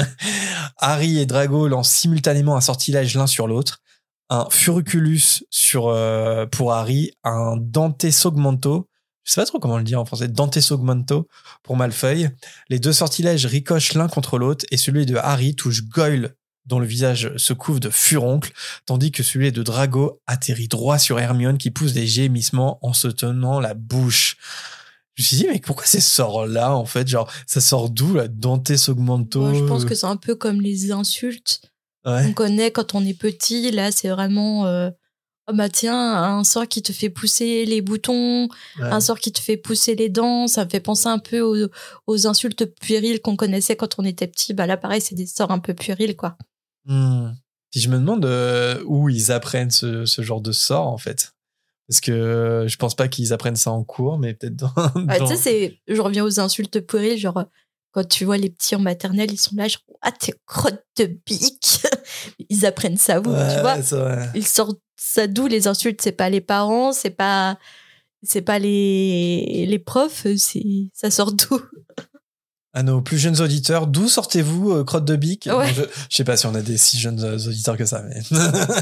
Harry et Drago lancent simultanément un sortilège l'un sur l'autre. Un Furculus pour Harry, un Dante Sogmanto, je sais pas trop comment le dire en français, Dante Sogmanto pour Malfoy. Les 2 sortilèges ricochent l'un contre l'autre, et celui de Harry touche Goyle, dont le visage se couvre de furoncle, tandis que celui de Drago atterrit droit sur Hermione, qui pousse des gémissements en se tenant la bouche. Je me suis dit, mais pourquoi ces sorts-là, en fait, genre, ça sort d'où, la Dante Sogmanto? Moi, je pense que c'est un peu comme les insultes qu'on connaît quand on est petit. Là, c'est vraiment... oh bah tiens, un sort qui te fait pousser les boutons, un sort qui te fait pousser les dents, ça me fait penser un peu aux insultes puériles qu'on connaissait quand on était petit. Bah là, pareil, c'est des sorts un peu puérils, quoi. Si je me demande où ils apprennent ce genre de sort, en fait. Parce que je pense pas qu'ils apprennent ça en cours, mais peut-être dans... Tu sais, je reviens aux insultes puériles, genre... Quand tu vois les petits en maternelle, ils sont là, genre, t'es crotte de bique. Ils apprennent ça où, tu vois. Ils sortent ça d'où, les insultes? C'est pas les parents, c'est pas les profs, ça sort d'où? À nos plus jeunes auditeurs, d'où sortez-vous, crotte de bique? Ouais. Bon, je sais pas si on a des si jeunes auditeurs que ça, mais...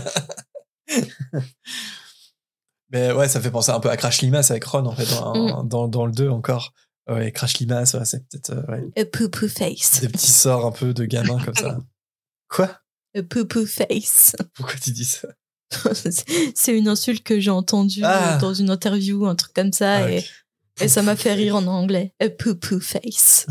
Mais ouais, ça fait penser un peu à Crash Limace avec Ron, en fait, dans le 2 encore. Ouais, Crash Limace, c'est peut-être... A poo-poo face. Des petits sorts un peu de gamins comme ça. Quoi? A poo-poo face. Pourquoi tu dis ça? C'est une insulte que j'ai entendue dans une interview, un truc comme ça, et ça m'a fait rire en anglais. A poo-poo face.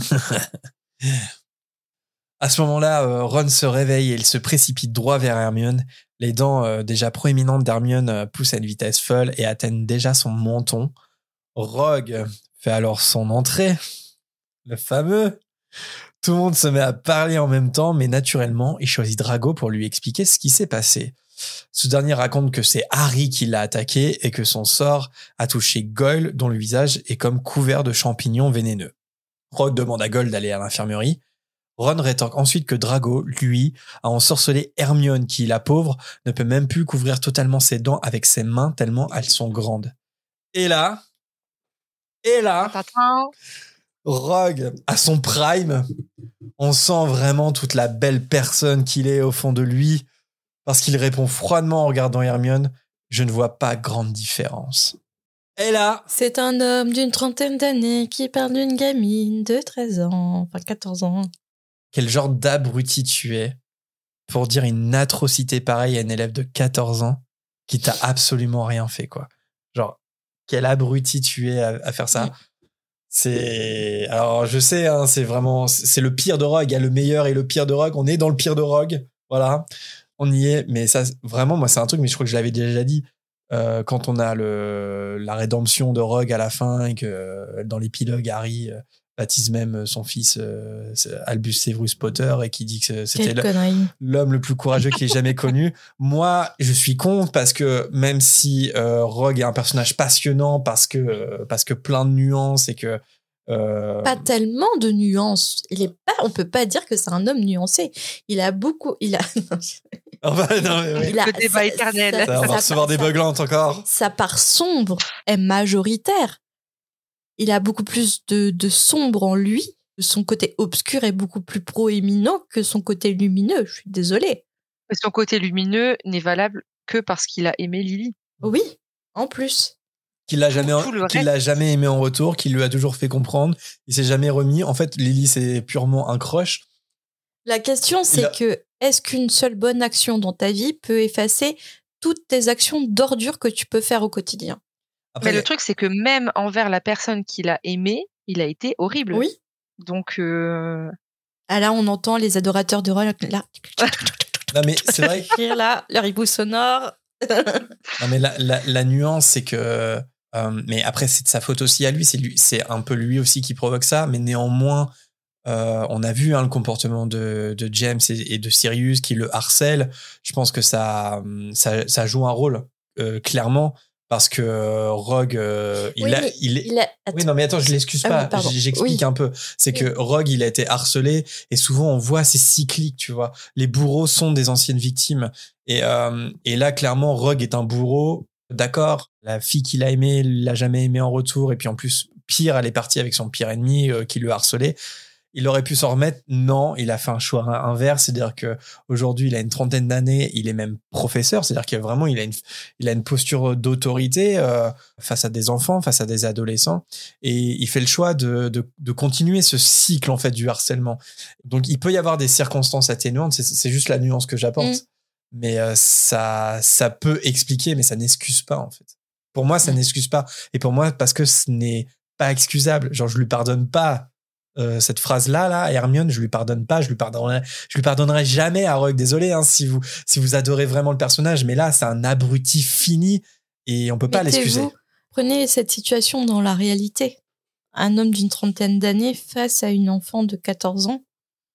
À ce moment-là, Ron se réveille et il se précipite droit vers Hermione. Les dents déjà proéminentes d'Hermione poussent à une vitesse folle et atteignent déjà son menton. Rogue fait alors son entrée, le fameux. Tout le monde se met à parler en même temps, mais naturellement, il choisit Drago pour lui expliquer ce qui s'est passé. Ce dernier raconte que c'est Harry qui l'a attaqué et que son sort a touché Goyle, dont le visage est comme couvert de champignons vénéneux. Rogue demande à Goyle d'aller à l'infirmerie. Ron rétorque ensuite que Drago, lui, a ensorcelé Hermione qui, la pauvre, ne peut même plus couvrir totalement ses dents avec ses mains tellement elles sont grandes. Et là, Rogue, à son prime, on sent vraiment toute la belle personne qu'il est au fond de lui, parce qu'il répond froidement en regardant Hermione, « Je ne vois pas grande différence. » Et là... C'est un homme d'une 30aine d'années qui parle d'une gamine de 13 ans, enfin 14 ans. Quel genre d'abruti tu es pour dire une atrocité pareille à une élève de 14 ans qui t'a absolument rien fait, quoi. Genre, quel abruti tu es à faire ça. C'est... Alors, je sais, hein, c'est vraiment... C'est le pire de Rogue. Il y a le meilleur et le pire de Rogue. On est dans le pire de Rogue. Voilà. On y est. Mais ça, vraiment, moi, c'est un truc, mais je crois que je l'avais déjà dit. Quand on a la rédemption de Rogue à la fin et que dans l'épilogue, Harry baptise même son fils Albus Severus Potter et qui dit que c'était l'homme le plus courageux qu'il ait jamais connu. Moi, je suis contre parce que même si Rogue est un personnage passionnant parce que plein de nuances et que pas tellement de nuances. On peut pas dire que c'est un homme nuancé. Il a Enfin, non, mais le débat éternel. On va recevoir des beuglantes encore. Sa part sombre est majoritaire. Il a beaucoup plus de sombre en lui. Son côté obscur est beaucoup plus proéminent que son côté lumineux. Je suis désolée. Son côté lumineux n'est valable que parce qu'il a aimé Lily. Oui, en plus. Qu'il l'a jamais aimé en retour, qu'il lui a toujours fait comprendre. Il s'est jamais remis. En fait, Lily, c'est purement un crush. La question, c'est que est-ce qu'une seule bonne action dans ta vie peut effacer toutes tes actions d'ordure que tu peux faire au quotidien? Après, mais le truc, c'est que même envers la personne qu'il a aimée, il a été horrible. Oui. Donc, Ah là, on entend les adorateurs de Rogue là. Non, mais c'est vrai. Là, leur hibou sonore. Non, mais la nuance, c'est que. Mais après, c'est de sa faute aussi à lui. C'est un peu lui aussi qui provoque ça. Mais néanmoins, on a vu le comportement de James et de Sirius qui le harcèlent. Je pense que ça joue un rôle, clairement. Parce que Rogue, Oui, non, mais attends, je l'excuse pas. J'explique un peu. C'est que Rogue, il a été harcelé et souvent on voit c'est cyclique, tu vois. Les bourreaux sont des anciennes victimes. Et là, clairement, Rogue est un bourreau. D'accord. La fille qu'il a aimée, l'a jamais aimé en retour. Et puis en plus, pire, elle est partie avec son pire ennemi qui le harcelait. Il aurait pu s'en remettre. Non, il a fait un choix inverse. C'est-à-dire que aujourd'hui, il a une 30aine d'années. Il est même professeur. C'est-à-dire que vraiment, il a une posture d'autorité face à des enfants, face à des adolescents. Et il fait le choix de continuer ce cycle, en fait, du harcèlement. Donc, il peut y avoir des circonstances atténuantes. C'est juste la nuance que j'apporte. Mais ça peut expliquer, mais ça n'excuse pas, en fait. Pour moi, ça n'excuse pas. Et pour moi, parce que ce n'est pas excusable. Genre, je lui pardonne pas cette phrase-là, à Hermione, je lui pardonne pas, je lui pardonnerai jamais à Rogue. Désolé, hein, si vous adorez vraiment le personnage, mais là, c'est un abruti fini et on peut pas l'excuser. Prenez cette situation dans la réalité. Un homme d'une 30aine d'années face à une enfant de 14 ans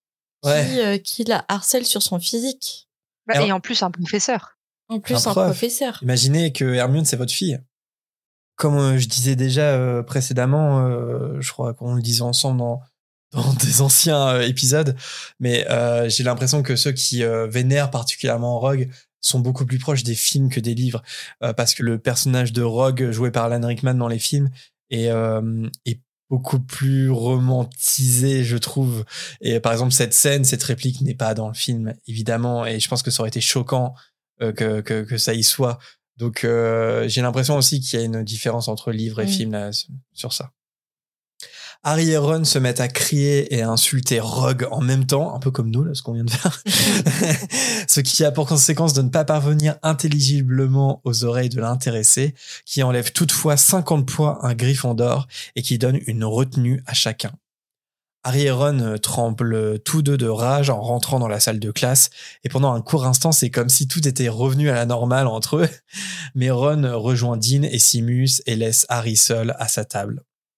qui la harcèle sur son physique. Et en plus, un professeur. Professeur. Imaginez que Hermione, c'est votre fille. Comme je disais déjà précédemment, je crois qu'on le disait ensemble dans des anciens épisodes, mais j'ai l'impression que ceux qui vénèrent particulièrement Rogue sont beaucoup plus proches des films que des livres, parce que le personnage de Rogue joué par Alan Rickman dans les films est beaucoup plus romantisé, je trouve. Et par exemple, cette réplique n'est pas dans le film, évidemment, et je pense que ça aurait été choquant que ça y soit. Donc j'ai l'impression aussi qu'il y a une différence entre livre et film là, sur ça. Harry et Ron se mettent à crier et à insulter Rogue en même temps, un peu comme nous, là, ce qu'on vient de faire. Ce qui a pour conséquence de ne pas parvenir intelligiblement aux oreilles de l'intéressé, qui enlève toutefois 50 points à Gryffondor et qui donne une retenue à chacun. Harry et Ron tremblent tous deux de rage en rentrant dans la salle de classe et pendant un court instant, c'est comme si tout était revenu à la normale entre eux. Mais Ron rejoint Dean et Simus et laisse Harry seul à sa table.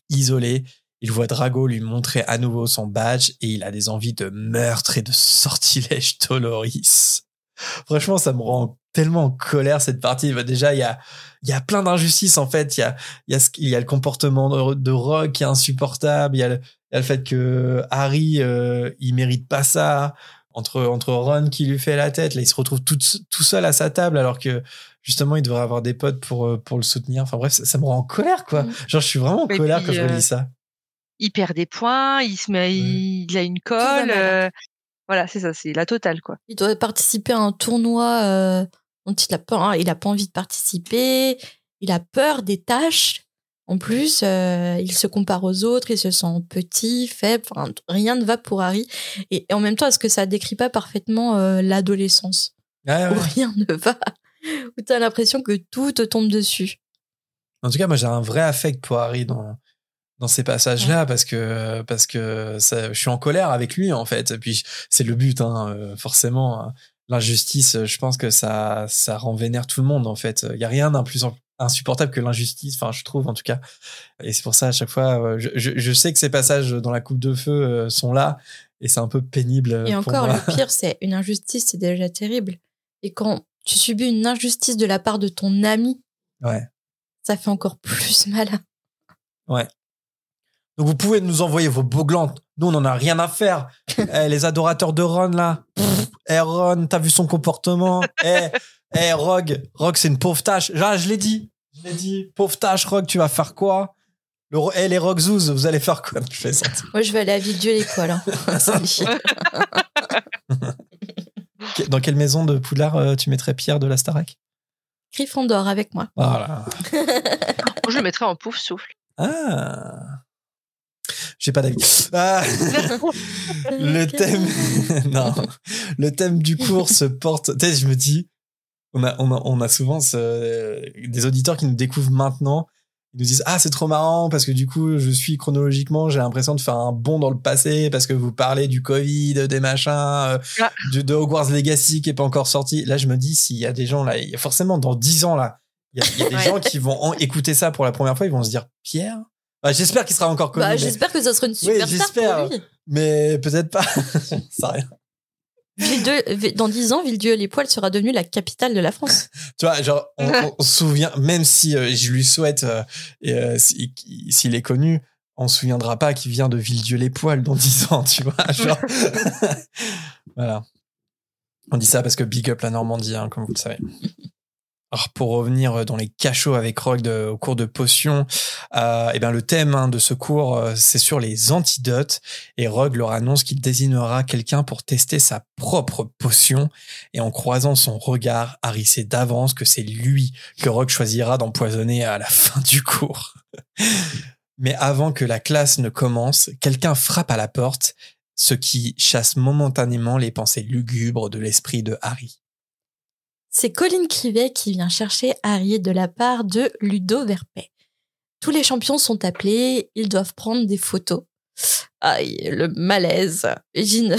isolé. Il voit Drago lui montrer à nouveau son badge et il a des envies de meurtre et de sortilège Doloris. Franchement, ça me rend tellement en colère cette partie. Déjà, il y a plein d'injustices en fait. Il y a le comportement de Rogue qui est insupportable. Il y a le fait que Harry, il mérite pas ça. Entre Ron qui lui fait la tête, là, il se retrouve tout seul à sa table alors que justement, il devrait avoir des potes pour le soutenir. Enfin bref, ça me rend en colère quoi. Genre, je suis vraiment en colère quand je relis ça. Il perd des points, il a une colle. Voilà, c'est ça, c'est la totale, quoi. Il doit participer à un tournoi dont il a peur, hein, il a pas envie de participer. Il a peur des tâches. En plus, il se compare aux autres, il se sent petit, faible. Enfin, rien ne va pour Harry. Et en même temps, est-ce que ça décrit pas parfaitement l'adolescence où rien ne va, où t'as l'impression que tout te tombe dessus. En tout cas, moi, j'ai un vrai affect pour Harry dans ces passages-là parce que je suis en colère avec lui en fait. Et puis c'est le but, hein, forcément. L'injustice, je pense que ça rend vénère tout le monde en fait. Il y a rien d'un plus insupportable que l'injustice. Enfin, je trouve en tout cas. Et c'est pour ça à chaque fois, je sais que ces passages dans la coupe de feu sont là et c'est un peu pénible. Et pour encore, moi. le pire, c'est une injustice, c'est déjà terrible. Et quand tu subis une injustice de la part de ton ami, ça fait encore plus mal. Ouais. Donc vous pouvez nous envoyer vos beuglantes. Nous, on n'en a rien à faire. Les adorateurs de Ron, là. Ron, t'as vu son comportement. Rogue, c'est une pauvre tâche. Je l'ai dit. Pauvre tâche, Rogue, tu vas faire quoi? Les Rogue Zouz, vous allez faire quoi? Moi, je vais aller à Villedieu-les-Poils. Hein. Dans quelle maison de Poudlard tu mettrais Pierre de la Starac? Gryffondor avec moi. Voilà. Moi, je le mettrais en pouf souffle. Ah. J'ai pas d'avis. Le thème, non, le thème du cours se porte. Tu sais, je me dis, on a souvent des auditeurs qui nous découvrent maintenant. Ils nous disent c'est trop marrant parce que du coup je suis chronologiquement, j'ai l'impression de faire un bond dans le passé parce que vous parlez du Covid, des machins, de Hogwarts Legacy qui est pas encore sorti. Là je me dis s'il y a des gens là, il y a forcément dans 10 ans là, il y a des gens qui vont écouter ça pour la première fois, ils vont se dire Pierre. J'espère qu'il sera encore connu. J'espère que ça sera une super star pour lui. Mais peut-être pas. Ça rien. Dans 10 ans, Villedieu-les-Poils sera devenu la capitale de la France. Tu vois, genre, on se souvient, même si je lui souhaite, s'il est connu, on se souviendra pas qu'il vient de Villedieu-les-Poils dans 10 ans, tu vois. Genre. Voilà. On dit ça parce que big up la Normandie, hein, comme vous le savez. Alors pour revenir dans les cachots avec Rogue au cours de potions, le thème de ce cours c'est sur les antidotes et Rogue leur annonce qu'il désignera quelqu'un pour tester sa propre potion et en croisant son regard, Harry sait d'avance que c'est lui que Rogue choisira d'empoisonner à la fin du cours. Mais avant que la classe ne commence, quelqu'un frappe à la porte, ce qui chasse momentanément les pensées lugubres de l'esprit de Harry. C'est Colin Crivet qui vient chercher Harry de la part de Ludo Verpet. Tous les champions sont appelés, ils doivent prendre des photos. Aïe, le malaise. Jean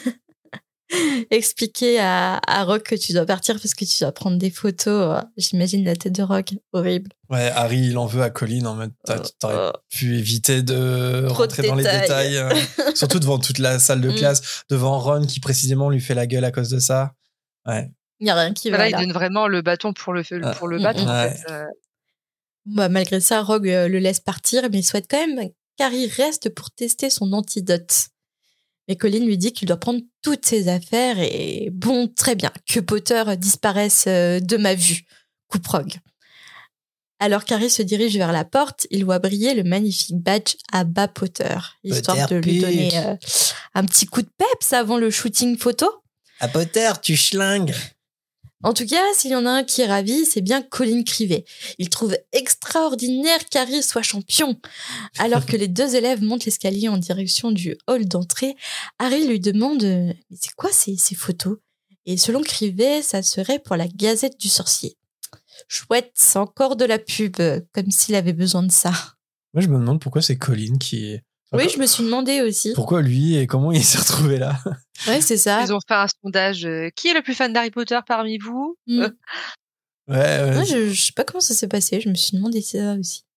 expliquer à Rogue que tu dois partir parce que tu dois prendre des photos. J'imagine la tête de Rogue, horrible. Ouais, Harry, il en veut à Colin en mode t'aurais pu éviter de rentrer dans les détails. Surtout devant toute la salle de classe, devant Ron qui précisément lui fait la gueule à cause de ça. Ouais. Il n'y a rien qui va là. Il donne vraiment le bâton pour le battre. En fait. Malgré ça, Rogue le laisse partir, mais il souhaite quand même qu'Harry reste pour tester son antidote. Mais Colin lui dit qu'il doit prendre toutes ses affaires et bon, très bien, que Potter disparaisse de ma vue. Coupe Rogue. Alors qu'Harry se dirige vers la porte, il voit briller le magnifique badge à bas Potter, histoire de lui donner un petit coup de peps avant le shooting photo. À Potter, tu schlingues. En tout cas, s'il y en a un qui est ravi, c'est bien Colin Crivet. Il trouve extraordinaire qu'Harry soit champion. Alors que les deux élèves montent l'escalier en direction du hall d'entrée, Harry lui demande « Mais c'est quoi ces photos ?» Et selon Crivet, ça serait pour la Gazette du Sorcier. Chouette, c'est encore de la pub, comme s'il avait besoin de ça. Moi, je me demande pourquoi c'est Colin qui est... Oui, je me suis demandé aussi. Pourquoi lui et comment il s'est retrouvé là? Ouais, c'est ça. Ils ont fait un sondage. Qui est le plus fan d'Harry Potter parmi vous? Ouais, je sais pas comment ça s'est passé. Je me suis demandé ça aussi.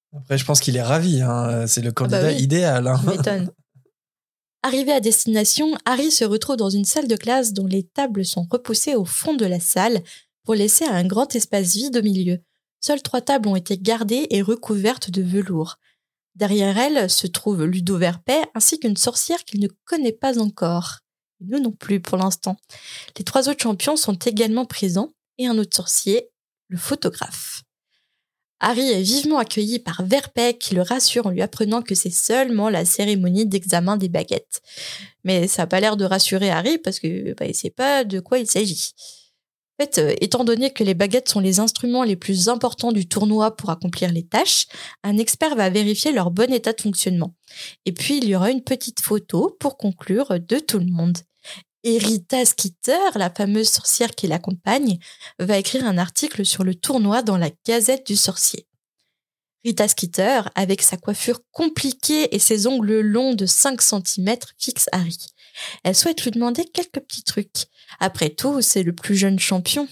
Après, je pense qu'il est ravi. Hein. C'est le candidat idéal. Hein. Tu m'étonnes. Arrivé à destination, Harry se retrouve dans une salle de classe dont les tables sont repoussées au fond de la salle pour laisser un grand espace vide au milieu. Seules 3 tables ont été gardées et recouvertes de velours. Derrière elles se trouve Ludo Verpet ainsi qu'une sorcière qu'il ne connaît pas encore. Nous non plus pour l'instant. Les 3 autres champions sont également présents et un autre sorcier, le photographe. Harry est vivement accueilli par Verpet qui le rassure en lui apprenant que c'est seulement la cérémonie d'examen des baguettes. Mais ça n'a pas l'air de rassurer Harry parce que il ne sait pas de quoi il s'agit. En fait, étant donné que les baguettes sont les instruments les plus importants du tournoi pour accomplir les tâches, un expert va vérifier leur bon état de fonctionnement. Et puis, il y aura une petite photo pour conclure de tout le monde. Et Rita Skeeter, la fameuse sorcière qui l'accompagne, va écrire un article sur le tournoi dans la Gazette du Sorcier. Rita Skeeter, avec sa coiffure compliquée et ses ongles longs de 5 cm, fixe Harry. Elle souhaite lui demander quelques petits trucs. Après tout, c'est le plus jeune champion.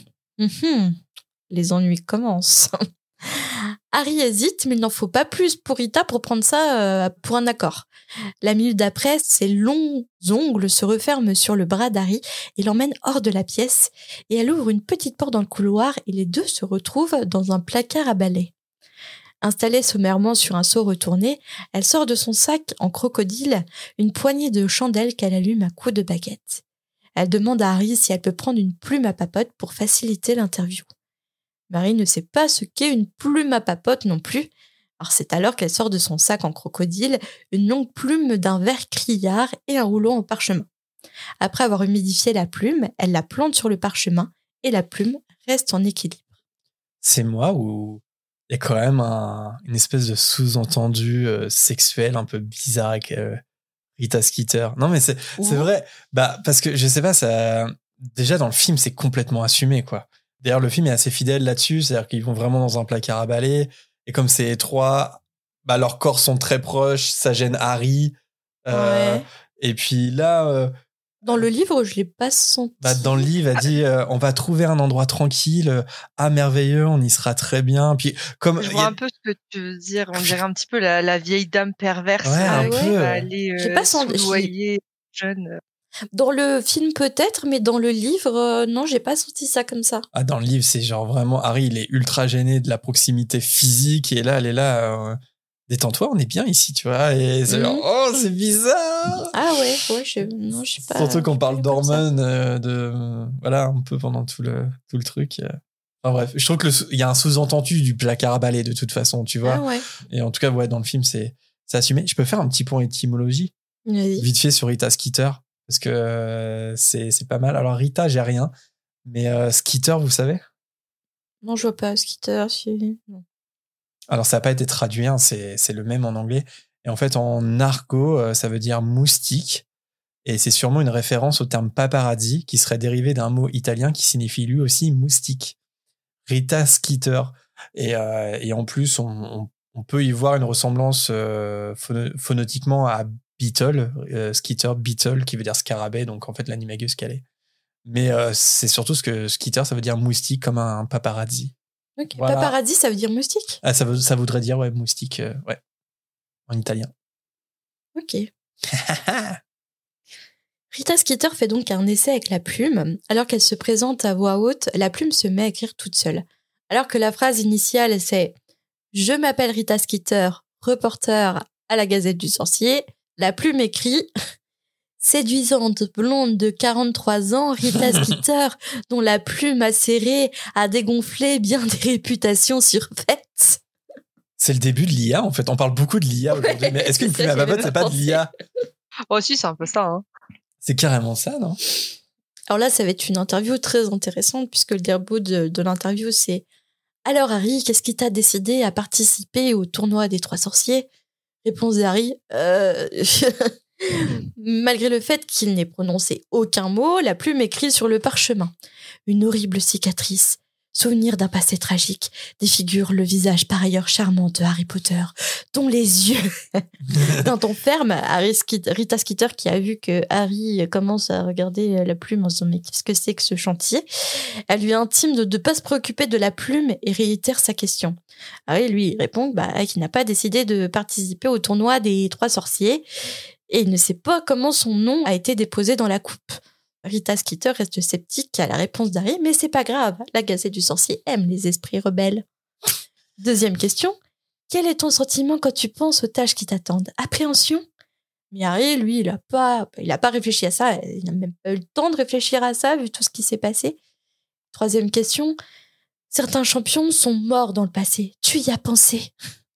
Les ennuis commencent. Harry hésite, mais il n'en faut pas plus pour Rita pour prendre ça pour un accord. La minute d'après, ses longs ongles se referment sur le bras d'Harry et l'emmènent hors de la pièce. Et elle ouvre une petite porte dans le couloir et les deux se retrouvent dans un placard à balai. Installée sommairement sur un seau retourné, elle sort de son sac en crocodile une poignée de chandelles qu'elle allume à coups de baguette. Elle demande à Harry si elle peut prendre une plume à papote pour faciliter l'interview. Harry ne sait pas ce qu'est une plume à papote non plus. Alors c'est alors qu'elle sort de son sac en crocodile une longue plume d'un vert criard et un rouleau en parchemin. Après avoir humidifié la plume, elle la plante sur le parchemin et la plume reste en équilibre. C'est moi ou il y a quand même une espèce de sous-entendu sexuel un peu bizarre avec Rita Skeeter. Non mais c'est vrai, parce que je sais pas, ça déjà dans le film c'est complètement assumé quoi. D'ailleurs le film est assez fidèle là-dessus, c'est-à-dire qu'ils vont vraiment dans un placard à balai et comme c'est 3, leurs corps sont très proches, ça gêne Harry. Et puis là dans le livre, je l'ai pas senti. Dans le livre, elle dit on va trouver un endroit tranquille, merveilleux, on y sera très bien. Puis comme je vois un peu ce que tu veux dire, on dirait un petit peu la vieille dame perverse un peu. Qui va aller j'ai pas senti soudoyer jeune. Dans le film peut-être, mais dans le livre, non, j'ai pas senti ça comme ça. Ah, dans le livre, c'est genre vraiment Harry, il est ultra gêné de la proximité physique et là, elle est là. Détends-toi, on est bien ici, tu vois. Et c'est genre, oh, c'est bizarre. Ah ouais, je sais pas. Surtout qu'on parle d'hormones, voilà, un peu pendant tout le truc. Enfin bref, je trouve qu'il y a un sous-entendu du placard à balai de toute façon, tu vois. Ah ouais. Et en tout cas, ouais, dans le film, c'est assumé. Je peux faire un petit point étymologie, vite fait sur Rita Skeeter, parce que c'est pas mal. Alors Rita, j'ai rien, mais Skeeter, vous savez? Non, je vois pas Skeeter. Non. Alors, ça n'a pas été traduit, hein, c'est le même en anglais. Et en fait, en argot, ça veut dire moustique. Et c'est sûrement une référence au terme paparazzi, qui serait dérivé d'un mot italien qui signifie lui aussi moustique. Rita Skeeter. Et en plus, on peut y voir une ressemblance phonétiquement à Beetle, Skeeter, Beetle, qui veut dire scarabée, donc en fait l'animagus qu'elle est. Mais c'est surtout ce que Skeeter, ça veut dire moustique, comme un paparazzi. Ok, voilà. Paparazzi, ça veut dire moustique? Ah, ça voudrait dire, ouais, moustique, ouais, en italien. Ok. Rita Skeeter fait donc un essai avec la plume. Alors qu'elle se présente à voix haute, la plume se met à écrire toute seule. Alors que la phrase initiale, c'est « Je m'appelle Rita Skeeter, reporter à la Gazette du Sorcier », la plume écrit « Séduisante blonde de 43 ans, Rita Skeeter, dont la plume acérée a dégonflé bien des réputations surfaites. » C'est le début de l'IA, en fait. On parle beaucoup de l'IA aujourd'hui, mais est-ce qu'une plume à papote, c'est pas de l'IA? Oh si, c'est un peu ça. Hein. C'est carrément ça, non? Alors là, ça va être une interview très intéressante, puisque le début de l'interview, c'est « Alors Harry, qu'est-ce qui t'a décidé à participer au tournoi des 3 sorciers ?» Réponse d'Harry Malgré le fait qu'il n'ait prononcé aucun mot, la plume écrit sur le parchemin. Une horrible cicatrice. Souvenir d'un passé tragique défigure le visage par ailleurs charmant de Harry Potter, dont les yeux d'un ton ferme. Rita Skeeter, qui a vu que Harry commence à regarder la plume en se disant « Mais qu'est-ce que c'est que ce chantier ?» Elle lui intime de ne pas se préoccuper de la plume et réitère sa question. Harry lui répond qu'il n'a pas décidé de participer au tournoi des 3 sorciers et il ne sait pas comment son nom a été déposé dans la coupe. Rita Skeeter reste sceptique à la réponse d'Harry, mais c'est pas grave, la Gazette du Sorcier aime les esprits rebelles. Deuxième question, quel est ton sentiment quand tu penses aux tâches qui t'attendent ? Appréhension ? Mais Harry, lui, il a pas réfléchi à ça, il n'a même pas eu le temps de réfléchir à ça, vu tout ce qui s'est passé. Troisième question, certains champions sont morts dans le passé, tu y as pensé ?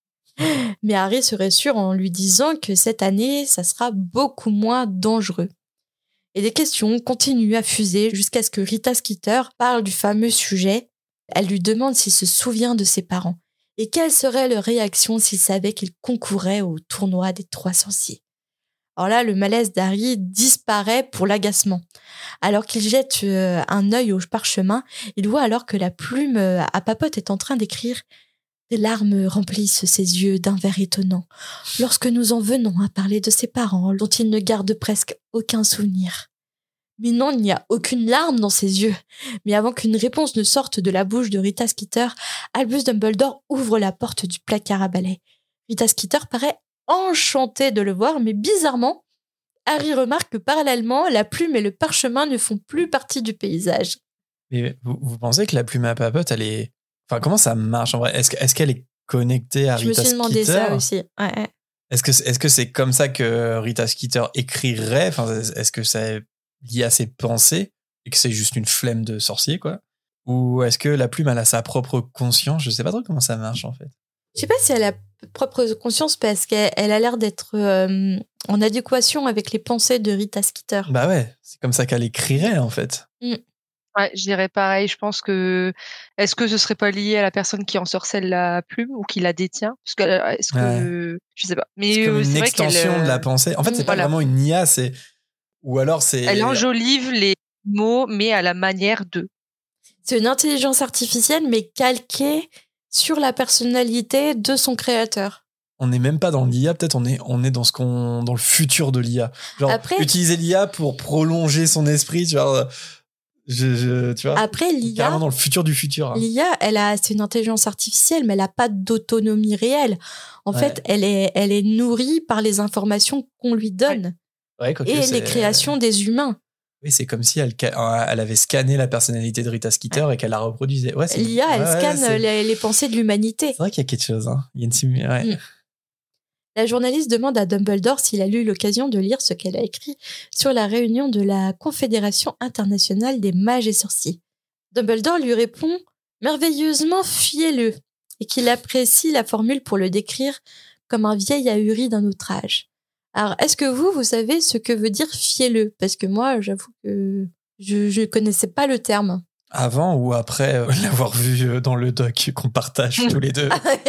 Mais Harry serait sûr en lui disant que cette année, ça sera beaucoup moins dangereux. Et des questions continuent à fuser jusqu'à ce que Rita Skeeter parle du fameux sujet. Elle lui demande s'il se souvient de ses parents et quelle serait leur réaction s'ils savaient qu'ils concouraient au tournoi des 3 sorciers. Alors là, le malaise d'Harry disparaît pour l'agacement. Alors qu'il jette un œil au parchemin, il voit alors que la plume à papote est en train d'écrire. Des larmes remplissent ses yeux d'un vert étonnant lorsque nous en venons à parler de ses parents dont il ne garde presque aucun souvenir. Mais non, il n'y a aucune larme dans ses yeux. Mais avant qu'une réponse ne sorte de la bouche de Rita Skeeter, Albus Dumbledore ouvre la porte du placard à balai. Rita Skeeter paraît enchantée de le voir, mais bizarrement, Harry remarque que parallèlement, la plume et le parchemin ne font plus partie du paysage. Mais vous pensez que la plume à papote, elle est... Enfin, comment ça marche en vrai ? Est-ce qu'elle est connectée à Rita Skeeter ? Je me suis demandé ça aussi. Ouais. Est-ce que c'est comme ça que Rita Skeeter écrirait ? Enfin, est-ce que c'est lié à ses pensées et que c'est juste une flemme de sorcier, quoi ? Ou est-ce que la plume, elle a sa propre conscience ? Je sais pas trop comment ça marche, en fait. Je sais pas si elle a propre conscience parce qu'elle a l'air d'être en adéquation avec les pensées de Rita Skeeter. Bah ouais, c'est comme ça qu'elle écrirait, en fait. Ouais, je dirais pareil. Je pense que est-ce que ce serait pas lié à la personne qui ensorcelle la plume ou qui la détient ? Parce que est-ce que je sais pas. Mais c'est comme une c'est vrai extension de la pensée. En fait, c'est pas vraiment une IA, c'est ou alors c'est. Elle enjolive les mots, mais à la manière de. C'est une intelligence artificielle, mais calquée sur la personnalité de son créateur. On n'est même pas dans l'IA, peut-être on est dans le futur de l'IA. Genre utiliser l'IA pour prolonger son esprit, tu vois. Tu vois. Après, l'IA, carrément dans le futur du futur. Hein. L'IA, c'est une intelligence artificielle, mais elle n'a pas d'autonomie réelle. En fait, elle est nourrie par les informations qu'on lui donne les créations des humains. Oui, c'est comme si elle avait scanné la personnalité de Rita Skeeter et qu'elle la reproduisait. Ouais, l'IA, elle scanne les pensées de l'humanité. C'est vrai qu'il y a quelque chose. Hein. Il y a une simulation. La journaliste demande à Dumbledore s'il a eu l'occasion de lire ce qu'elle a écrit sur la réunion de la Confédération internationale des mages et sorciers. Dumbledore lui répond merveilleusement fielleux et qu'il apprécie la formule pour le décrire comme un vieil ahuri d'un autre âge. Alors, est-ce que vous savez ce que veut dire fielleux ? Parce que moi, j'avoue que je connaissais pas le terme. Avant ou après l'avoir vu dans le doc qu'on partage tous les deux.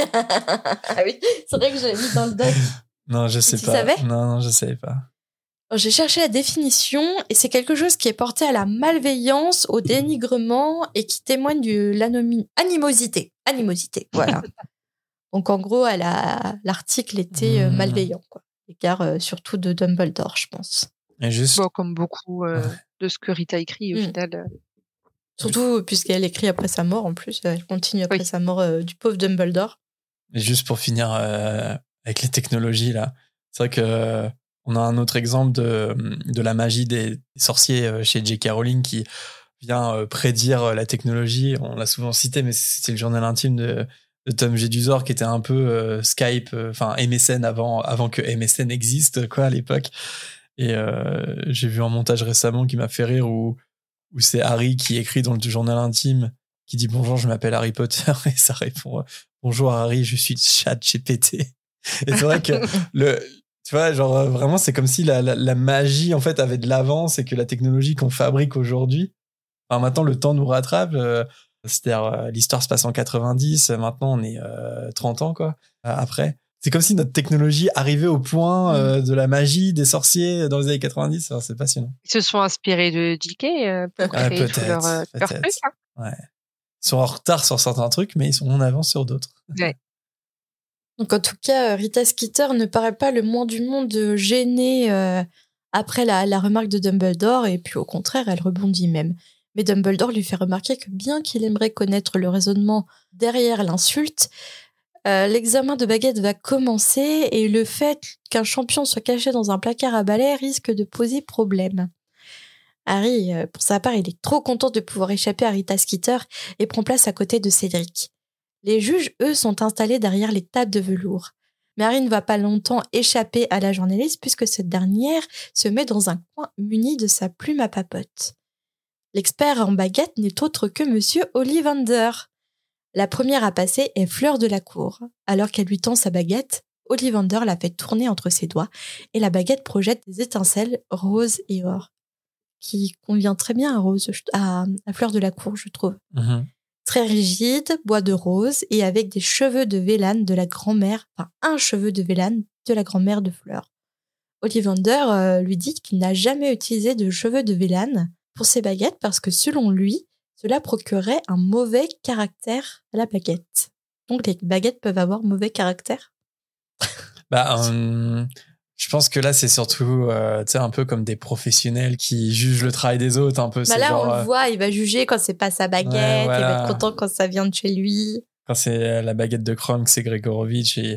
Ah oui, c'est vrai que je l'ai vu dans le doc. Non, je sais pas. Tu savais ? Non, je savais pas. J'ai cherché la définition et c'est quelque chose qui est porté à la malveillance, au dénigrement et qui témoigne de l'animosité. Animosité, voilà. Donc en gros, l'article était malveillant, quoi. L'égard surtout de Dumbledore, je pense. Et juste... Bon, comme beaucoup de ce que Rita écrit au final. Surtout puisqu'elle écrit après sa mort en plus, elle continue après sa mort du pauvre Dumbledore. Et juste pour finir avec les technologies là, c'est vrai que on a un autre exemple de la magie des sorciers chez J.K. Rowling qui vient prédire la technologie. On l'a souvent cité, mais c'était le journal intime de Tom Jedusor qui était un peu Skype, enfin MSN avant que MSN existe quoi à l'époque. Et j'ai vu un montage récemment qui m'a fait rire où c'est Harry qui écrit dans le journal intime, qui dit « Bonjour, je m'appelle Harry Potter » et ça répond « Bonjour Harry, je suis ChatGPT ». Et c'est vrai que tu vois, genre vraiment, c'est comme si la magie en fait avait de l'avance et que la technologie qu'on fabrique aujourd'hui, enfin maintenant le temps nous rattrape. C'est-à-dire l'histoire se passe en 90, maintenant on est 30 ans quoi après. C'est comme si notre technologie arrivait au point de la magie des sorciers dans les années 90. Alors, c'est passionnant. Ils se sont inspirés de J.K. pour créer tout leur truc. Ouais. sont en retard sur certains trucs, mais ils sont en avance sur d'autres. Ouais. Donc en tout cas, Rita Skeeter ne paraît pas le moins du monde gênée après la remarque de Dumbledore, et puis au contraire, elle rebondit même. Mais Dumbledore lui fait remarquer que bien qu'il aimerait connaître le raisonnement derrière l'insulte, l'examen de baguette va commencer et le fait qu'un champion soit caché dans un placard à balai risque de poser problème. Harry, pour sa part, il est trop content de pouvoir échapper à Rita Skeeter et prend place à côté de Cédric. Les juges, eux, sont installés derrière les tables de velours. Mais Harry ne va pas longtemps échapper à la journaliste puisque cette dernière se met dans un coin muni de sa plume à papote. L'expert en baguette n'est autre que Monsieur Ollivander. La première à passer est Fleur de la Cour. Alors qu'elle lui tend sa baguette, Ollivander la fait tourner entre ses doigts et la baguette projette des étincelles rose et or, qui convient très bien à Fleur de la Cour, je trouve. Mm-hmm. Très rigide, bois de rose et avec des cheveux de Vélane de la grand-mère, un cheveu de Vélane de la grand-mère de Fleur. Ollivander lui dit qu'il n'a jamais utilisé de cheveux de Vélane pour ses baguettes parce que selon lui, cela procurerait un mauvais caractère à la baguette. Donc les baguettes peuvent avoir mauvais caractère. Je pense que là, c'est surtout un peu comme des professionnels qui jugent le travail des autres. Un peu, là, genre, on le voit, il va juger quand c'est pas sa baguette, ouais, voilà. Il va être content quand ça vient de chez lui. Quand c'est la baguette de Kronk, c'est Gregorovitch. Et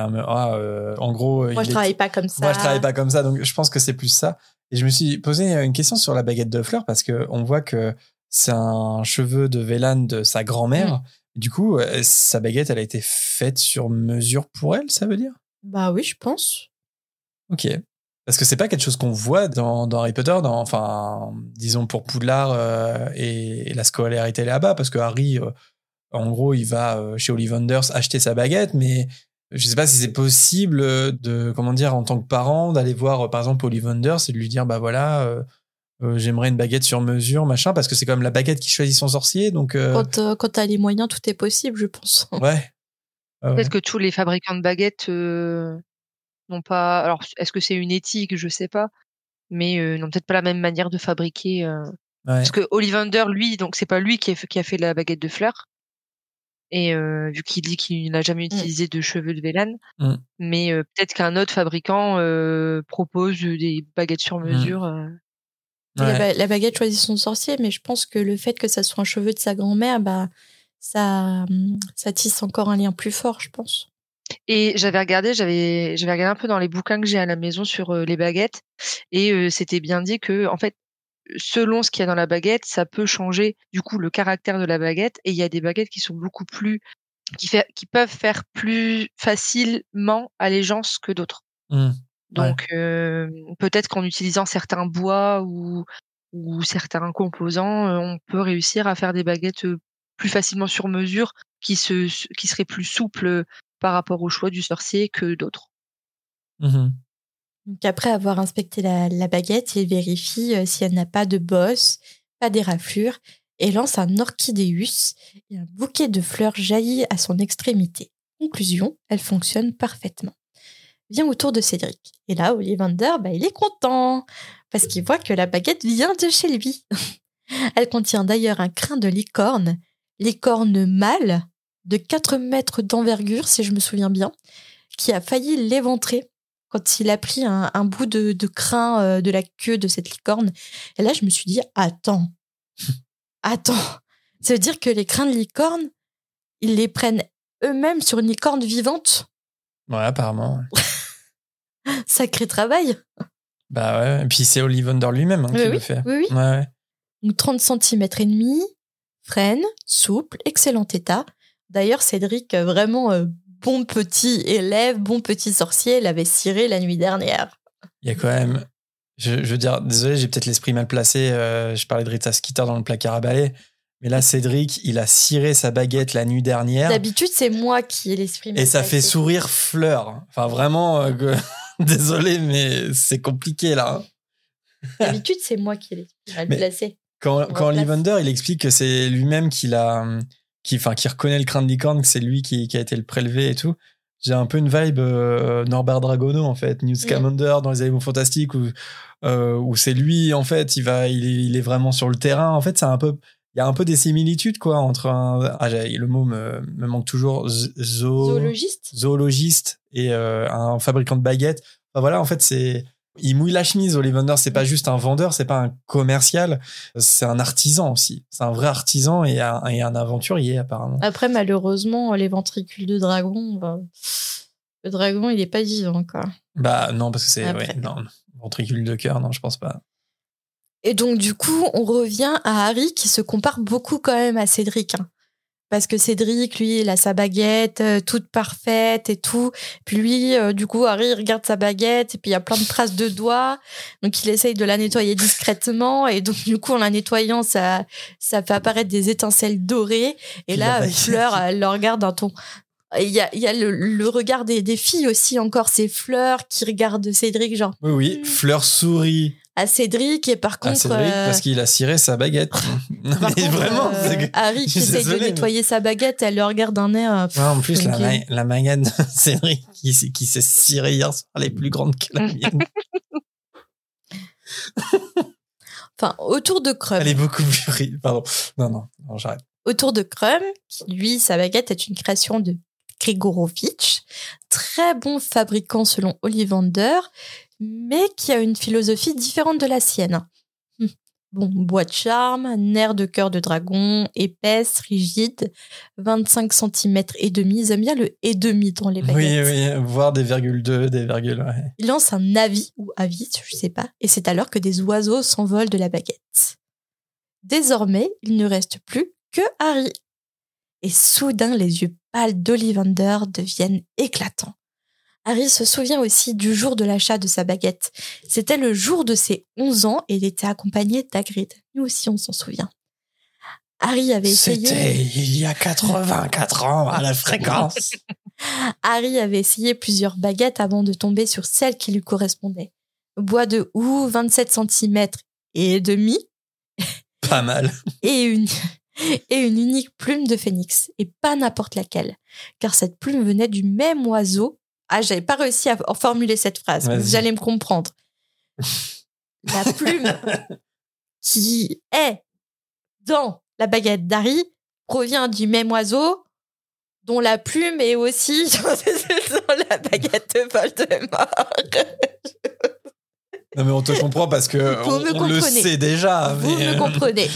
en gros, moi, je travaille pas comme ça. Moi, je travaille pas comme ça. Donc, je pense que c'est plus ça. Et je me suis posé une question sur la baguette de Fleur parce qu'on voit que c'est un cheveu de Vélane de sa grand-mère. Du coup, sa baguette, elle a été faite sur mesure pour elle, ça veut dire ? Bah oui, je pense. Ok. Parce que c'est pas quelque chose qu'on voit dans Harry Potter, disons pour Poudlard et la scolarité là-bas, parce que Harry, en gros, il va chez Ollivanders acheter sa baguette, mais je sais pas si c'est possible en tant que parent, d'aller voir, par exemple, Ollivanders et de lui dire, bah voilà, j'aimerais une baguette sur mesure, machin, parce que c'est quand même la baguette qui choisit son sorcier, donc... Quand t'as les moyens, tout est possible, je pense. Ouais. Peut-être que tous les fabricants de baguettes... n'ont pas. Alors, est-ce que c'est une éthique? Je sais pas. Mais n'ont peut-être pas la même manière de fabriquer. Ouais. Parce que Ollivander, lui, donc c'est pas lui qui a fait la baguette de Fleur. Et vu qu'il dit qu'il n'a jamais utilisé de cheveux de Vélane. Mais peut-être qu'un autre fabricant propose des baguettes sur mesure. Ouais. La baguette choisit son sorcier, mais je pense que le fait que ça soit un cheveu de sa grand-mère, ça tisse encore un lien plus fort, je pense. Et j'avais regardé un peu dans les bouquins que j'ai à la maison sur les baguettes, et c'était bien dit que en fait, selon ce qu'il y a dans la baguette, ça peut changer du coup le caractère de la baguette. Et il y a des baguettes qui sont beaucoup plus qui peuvent faire plus facilement allégeance que d'autres. Donc peut-être qu'en utilisant certains bois ou certains composants, on peut réussir à faire des baguettes plus facilement sur mesure qui seraient plus souples par rapport au choix du sorcier que d'autres. Donc après avoir inspecté la baguette, il vérifie si elle n'a pas de bosse, pas d'éraflure, et lance un orchidéus, et un bouquet de fleurs jaillit à son extrémité. Conclusion, elle fonctionne parfaitement. Vient autour de Cédric. Et là, Ollivander, il est content, parce qu'il voit que la baguette vient de chez lui. Elle contient d'ailleurs un crin de licorne mâle, de 4 mètres d'envergure, si je me souviens bien, qui a failli l'éventrer quand il a pris un bout de crin de la queue de cette licorne. Et là, je me suis dit, attends, ça veut dire que les crins de licorne, ils les prennent eux-mêmes sur une licorne vivante ? Ouais, apparemment. Sacré travail. Bah ouais, et puis c'est Ollivander lui-même qui le fait. Oui. Ouais. Donc 30 cm et demi, frêne, souple, excellent état. D'ailleurs, Cédric, vraiment bon petit élève, bon petit sorcier, l'avait ciré la nuit dernière. Il y a quand même... Je veux dire, désolé, j'ai peut-être l'esprit mal placé. Je parlais de Rita Skeeter dans le placard à balai. Mais là, Cédric, il a ciré sa baguette la nuit dernière. D'habitude, c'est moi qui ai l'esprit mal placé. Et ça fait sourire Fleur. Enfin, vraiment, désolé, mais c'est compliqué, là. D'habitude, c'est moi qui ai l'esprit mal placé. Quand Ollivander, il explique que c'est lui-même qui reconnaît le crin de licorne, que c'est lui qui a été le prélevé et tout. J'ai un peu une vibe Norbert Dragono, en fait, Newt Scamander dans les Animaux Fantastiques, où c'est lui, en fait, il est vraiment sur le terrain. En fait, c'est un peu... y a un peu des similitudes, quoi, entre le mot me manque toujours, zoologiste et un fabricant de baguettes. Enfin, voilà, en fait, il mouille la chemise, Ollivander. C'est pas juste un vendeur, c'est pas un commercial, c'est un artisan aussi. C'est un vrai artisan et un aventurier, apparemment. Après, malheureusement, les ventricules de dragon, le dragon, il est pas vivant, quoi. Bah, non, parce que c'est, non, ventricule de cœur, non, je pense pas. Et donc, du coup, on revient à Harry qui se compare beaucoup quand même à Cédric. Hein. Parce que Cédric, lui, il a sa baguette toute parfaite et tout. Puis lui, du coup, Harry regarde sa baguette et puis il y a plein de traces de doigts. Donc, il essaye de la nettoyer discrètement. Et donc, du coup, en la nettoyant, ça fait apparaître des étincelles dorées. Et là, Fleur, elle le regarde d'un ton... Il y a le regard des filles aussi encore. C'est Fleur qui regarde Cédric, genre... Oui, Fleur sourit à Cédric et par contre parce qu'il a ciré sa baguette. Non, mais contre, vraiment Harry qui essaye de nettoyer sa baguette, elle le regarde d'un air en plus la baguette de Cédric qui s'est cirée hier soir, elle est plus grande que la mienne. Enfin, autour de Krum, elle est beaucoup plus pardon non j'arrête. Autour de Krum, lui sa baguette est une création de Grigorovitch, très bon fabricant selon Ollivander, mais qui a une philosophie différente de la sienne. Bon, bois de charme, nerf de cœur de dragon, épaisse, rigide, 25 cm et demi. Ils aiment bien le et demi dans les baguettes. Oui, voire des virgules 2, des virgules, ouais. Il lance un avis ou avis, je sais pas, et c'est alors que des oiseaux s'envolent de la baguette. Désormais, il ne reste plus que Harry. Et soudain, les yeux pâles d'Ollivander deviennent éclatants. Harry se souvient aussi du jour de l'achat de sa baguette. C'était le jour de ses 11 ans et il était accompagné d'Hagrid. Nous aussi, on s'en souvient. Harry avait essayé... C'était il y a 84 ans à la fréquence. Harry avait essayé plusieurs baguettes avant de tomber sur celle qui lui correspondait. Bois de houx, 27 cm et demi. Pas mal. Et une unique plume de phénix. Et pas n'importe laquelle. Car cette plume venait du même oiseau. Ah, j'avais pas réussi à formuler cette phrase. Vous allez me comprendre. La plume qui est dans la baguette d'Harry provient du même oiseau dont la plume est aussi dans la baguette de Voldemort. Non mais on te comprend parce que on le sait déjà. Vous me comprenez.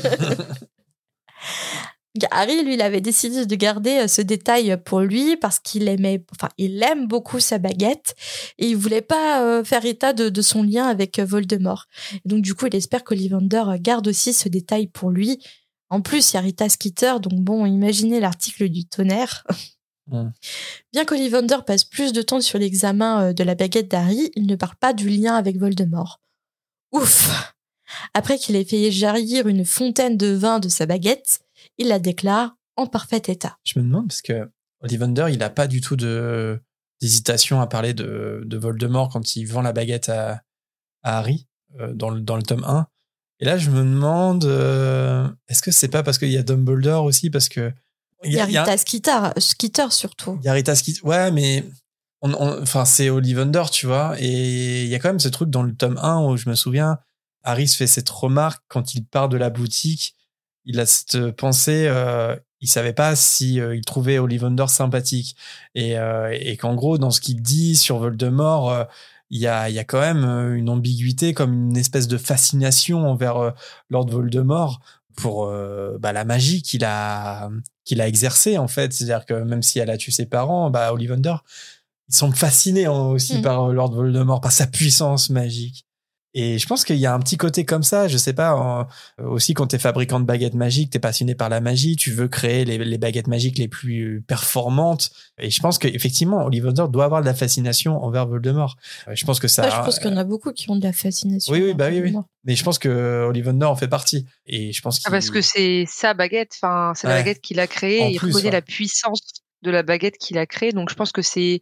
Harry, lui, il avait décidé de garder ce détail pour lui parce qu'il aime beaucoup sa baguette et il voulait pas faire état de son lien avec Voldemort. Et donc, du coup, il espère qu'Ollivander garde aussi ce détail pour lui. En plus, il y a Rita Skeeter, donc bon, imaginez l'article du tonnerre. Bien qu'Ollivander passe plus de temps sur l'examen de la baguette d'Harry, il ne parle pas du lien avec Voldemort. Ouf! Après qu'il ait fait jaillir une fontaine de vin de sa baguette, il la déclare en parfait état. Je me demande, parce que Ollivander, il n'a pas du tout d'hésitation à parler de Voldemort quand il vend la baguette à Harry dans le tome 1. Et là, je me demande, est-ce que c'est pas parce qu'il y a Dumbledore aussi, parce que... Il y a Rita Skeeter surtout. Il y a Rita Skeeter, ouais, mais c'est Ollivander, tu vois, et il y a quand même ce truc dans le tome 1 où je me souviens, Harry se fait cette remarque quand il part de la boutique. Il a cette pensée, il savait pas si il trouvait Ollivander sympathique et qu'en gros dans ce qu'il dit sur Voldemort, il y a quand même une ambiguïté, comme une espèce de fascination envers Lord Voldemort pour la magie qu'il a exercée en fait. C'est-à-dire que même si elle a tué ses parents, Ollivander, il semble fasciné aussi par Lord Voldemort, par sa puissance magique. Et je pense qu'il y a un petit côté comme ça, je sais pas, aussi quand t'es fabricant de baguettes magiques, t'es passionné par la magie, tu veux créer les baguettes magiques les plus performantes. Et je pense qu'effectivement, Ollivander doit avoir de la fascination envers Voldemort. Je pense que ça... je pense qu'il y en a beaucoup qui ont de la fascination. Oui. Mais je pense que Ollivander en fait partie. Et je pense parce que c'est sa baguette, c'est la baguette qu'il a créée, il reconnaît la puissance de la baguette qu'il a créée, donc je pense que c'est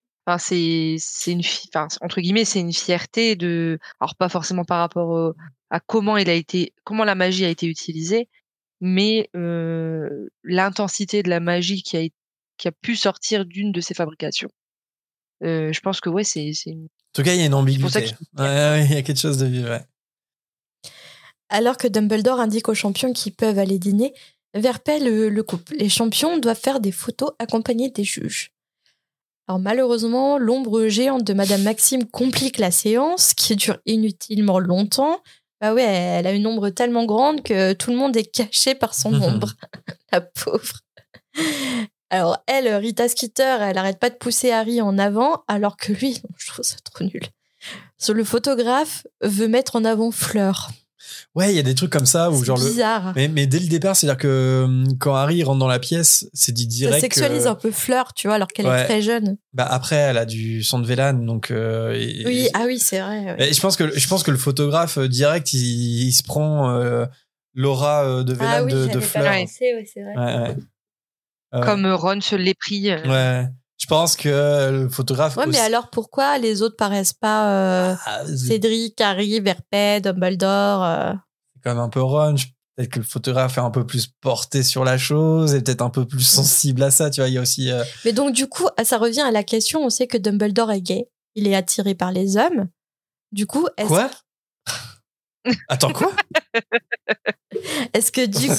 une entre guillemets, c'est une fierté alors pas forcément par rapport à comment la magie a été utilisée, mais l'intensité de la magie qui a pu sortir d'une de ses fabrications. Je pense que c'est en tout cas, il y a une ambiguïté. Il y a quelque chose de vivre. Ouais. Alors que Dumbledore indique aux champions qu'ils peuvent aller dîner, Verre paie le couple. Les champions doivent faire des photos accompagnées des juges. Alors malheureusement, l'ombre géante de Madame Maxime complique la séance, qui dure inutilement longtemps. Bah ouais, elle a une ombre tellement grande que tout le monde est caché par son ombre. La pauvre. Alors elle, Rita Skeeter, elle arrête pas de pousser Harry en avant, alors que lui, je trouve ça trop nul. Le photographe veut mettre en avant Fleur. Ouais, il y a des trucs comme ça où C'est genre bizarre. Mais dès le départ, c'est-à-dire que quand Harry rentre dans la pièce, c'est dit direct. Ça sexualise un peu Fleur, tu vois, alors qu'elle est très jeune. Bah après, elle a du sang de Vélane, donc. Oui, c'est vrai. Ouais. Je pense que le photographe direct, il se prend l'aura de Vélane de Fleur. Ouais, c'est vrai. Ouais. Comme Ron se l'est pris. Ouais. Je pense que le photographe. Ouais, mais alors pourquoi les autres paraissent pas Cédric, Harry, Verpet, Dumbledore C'est quand même un peu Ron. Peut-être que le photographe est un peu plus porté sur la chose et peut-être un peu plus sensible à ça. Tu vois, il y a aussi. Mais donc du coup, ça revient à la question. On sait que Dumbledore est gay. Il est attiré par les hommes. Du coup, Quoi ? Attends, quoi ? Est-ce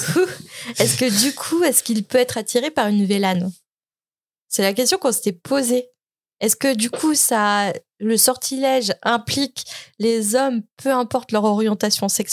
qu'il peut être attiré par une Vélane ? C'est la question qu'on s'était posée. Est-ce que du coup, le sortilège implique les hommes, peu importe leur orientation sexuelle ?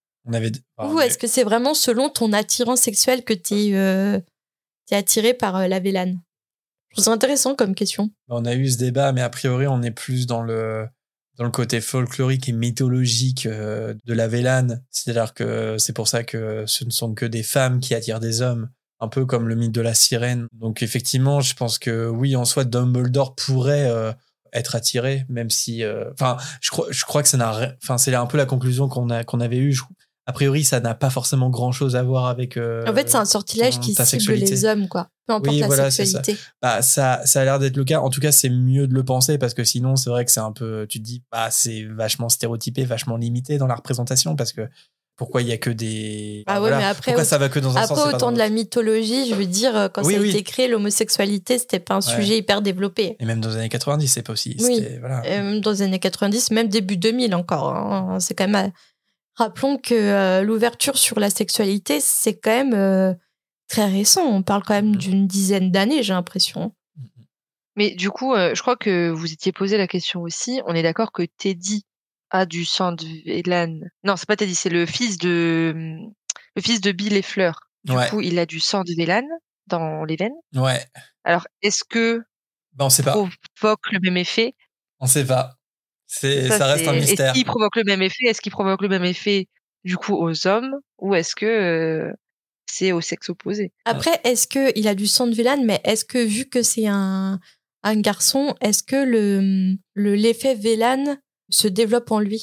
Ou est-ce que c'est vraiment selon ton attirance sexuelle que t'es attiré par la Vélane ? Je trouve ça intéressant comme question. On a eu ce débat, mais a priori, on est plus dans le côté folklorique et mythologique de la Vélane. C'est-à-dire que c'est pour ça que ce ne sont que des femmes qui attirent des hommes. Un peu comme le mythe de la sirène. Donc effectivement, je pense que oui, en soi, Dumbledore pourrait être attiré, même si... je crois que ça n'a rien... Enfin, c'est un peu la conclusion qu'on avait eue. A priori, ça n'a pas forcément grand-chose à voir avec... en fait, c'est un sortilège qui cible les hommes, quoi. Peu importe la sexualité. Ça a l'air d'être le cas. En tout cas, c'est mieux de le penser parce que sinon, c'est vrai que c'est un peu... Tu te dis, c'est vachement stéréotypé, vachement limité dans la représentation parce que pourquoi il y a que des... Ah ouais, mais après, pourquoi ça va que dans un sens, après, autant de la mythologie, je veux dire, quand ça a été créé, l'homosexualité, c'était pas un sujet hyper développé. Et même dans les années 90, c'est pas aussi... Oui, voilà. Et même dans les années 90, même début 2000 encore. Hein. C'est quand même... Rappelons que l'ouverture sur la sexualité, c'est quand même très récent. On parle quand même d'une dizaine d'années, j'ai l'impression. Mais du coup, je crois que vous étiez posé la question aussi. On est d'accord que Teddy a du sang de Vélane. Non, c'est pas Teddy, c'est le fils de Bill et Fleur. Du coup, il a du sang de Vélane dans les veines. Ouais. Alors, est-ce que on sait pas. Provoque le même effet ? On sait pas. Ça reste un mystère. Est-ce qu'il provoque le même effet ? Est-ce qu'il provoque le même effet du coup aux hommes ou est-ce que c'est au sexe opposé ? Après, est-ce qu'il a du sang de Vélane, mais est-ce que vu que c'est un garçon, est-ce que l'effet Vélane se développe en lui ?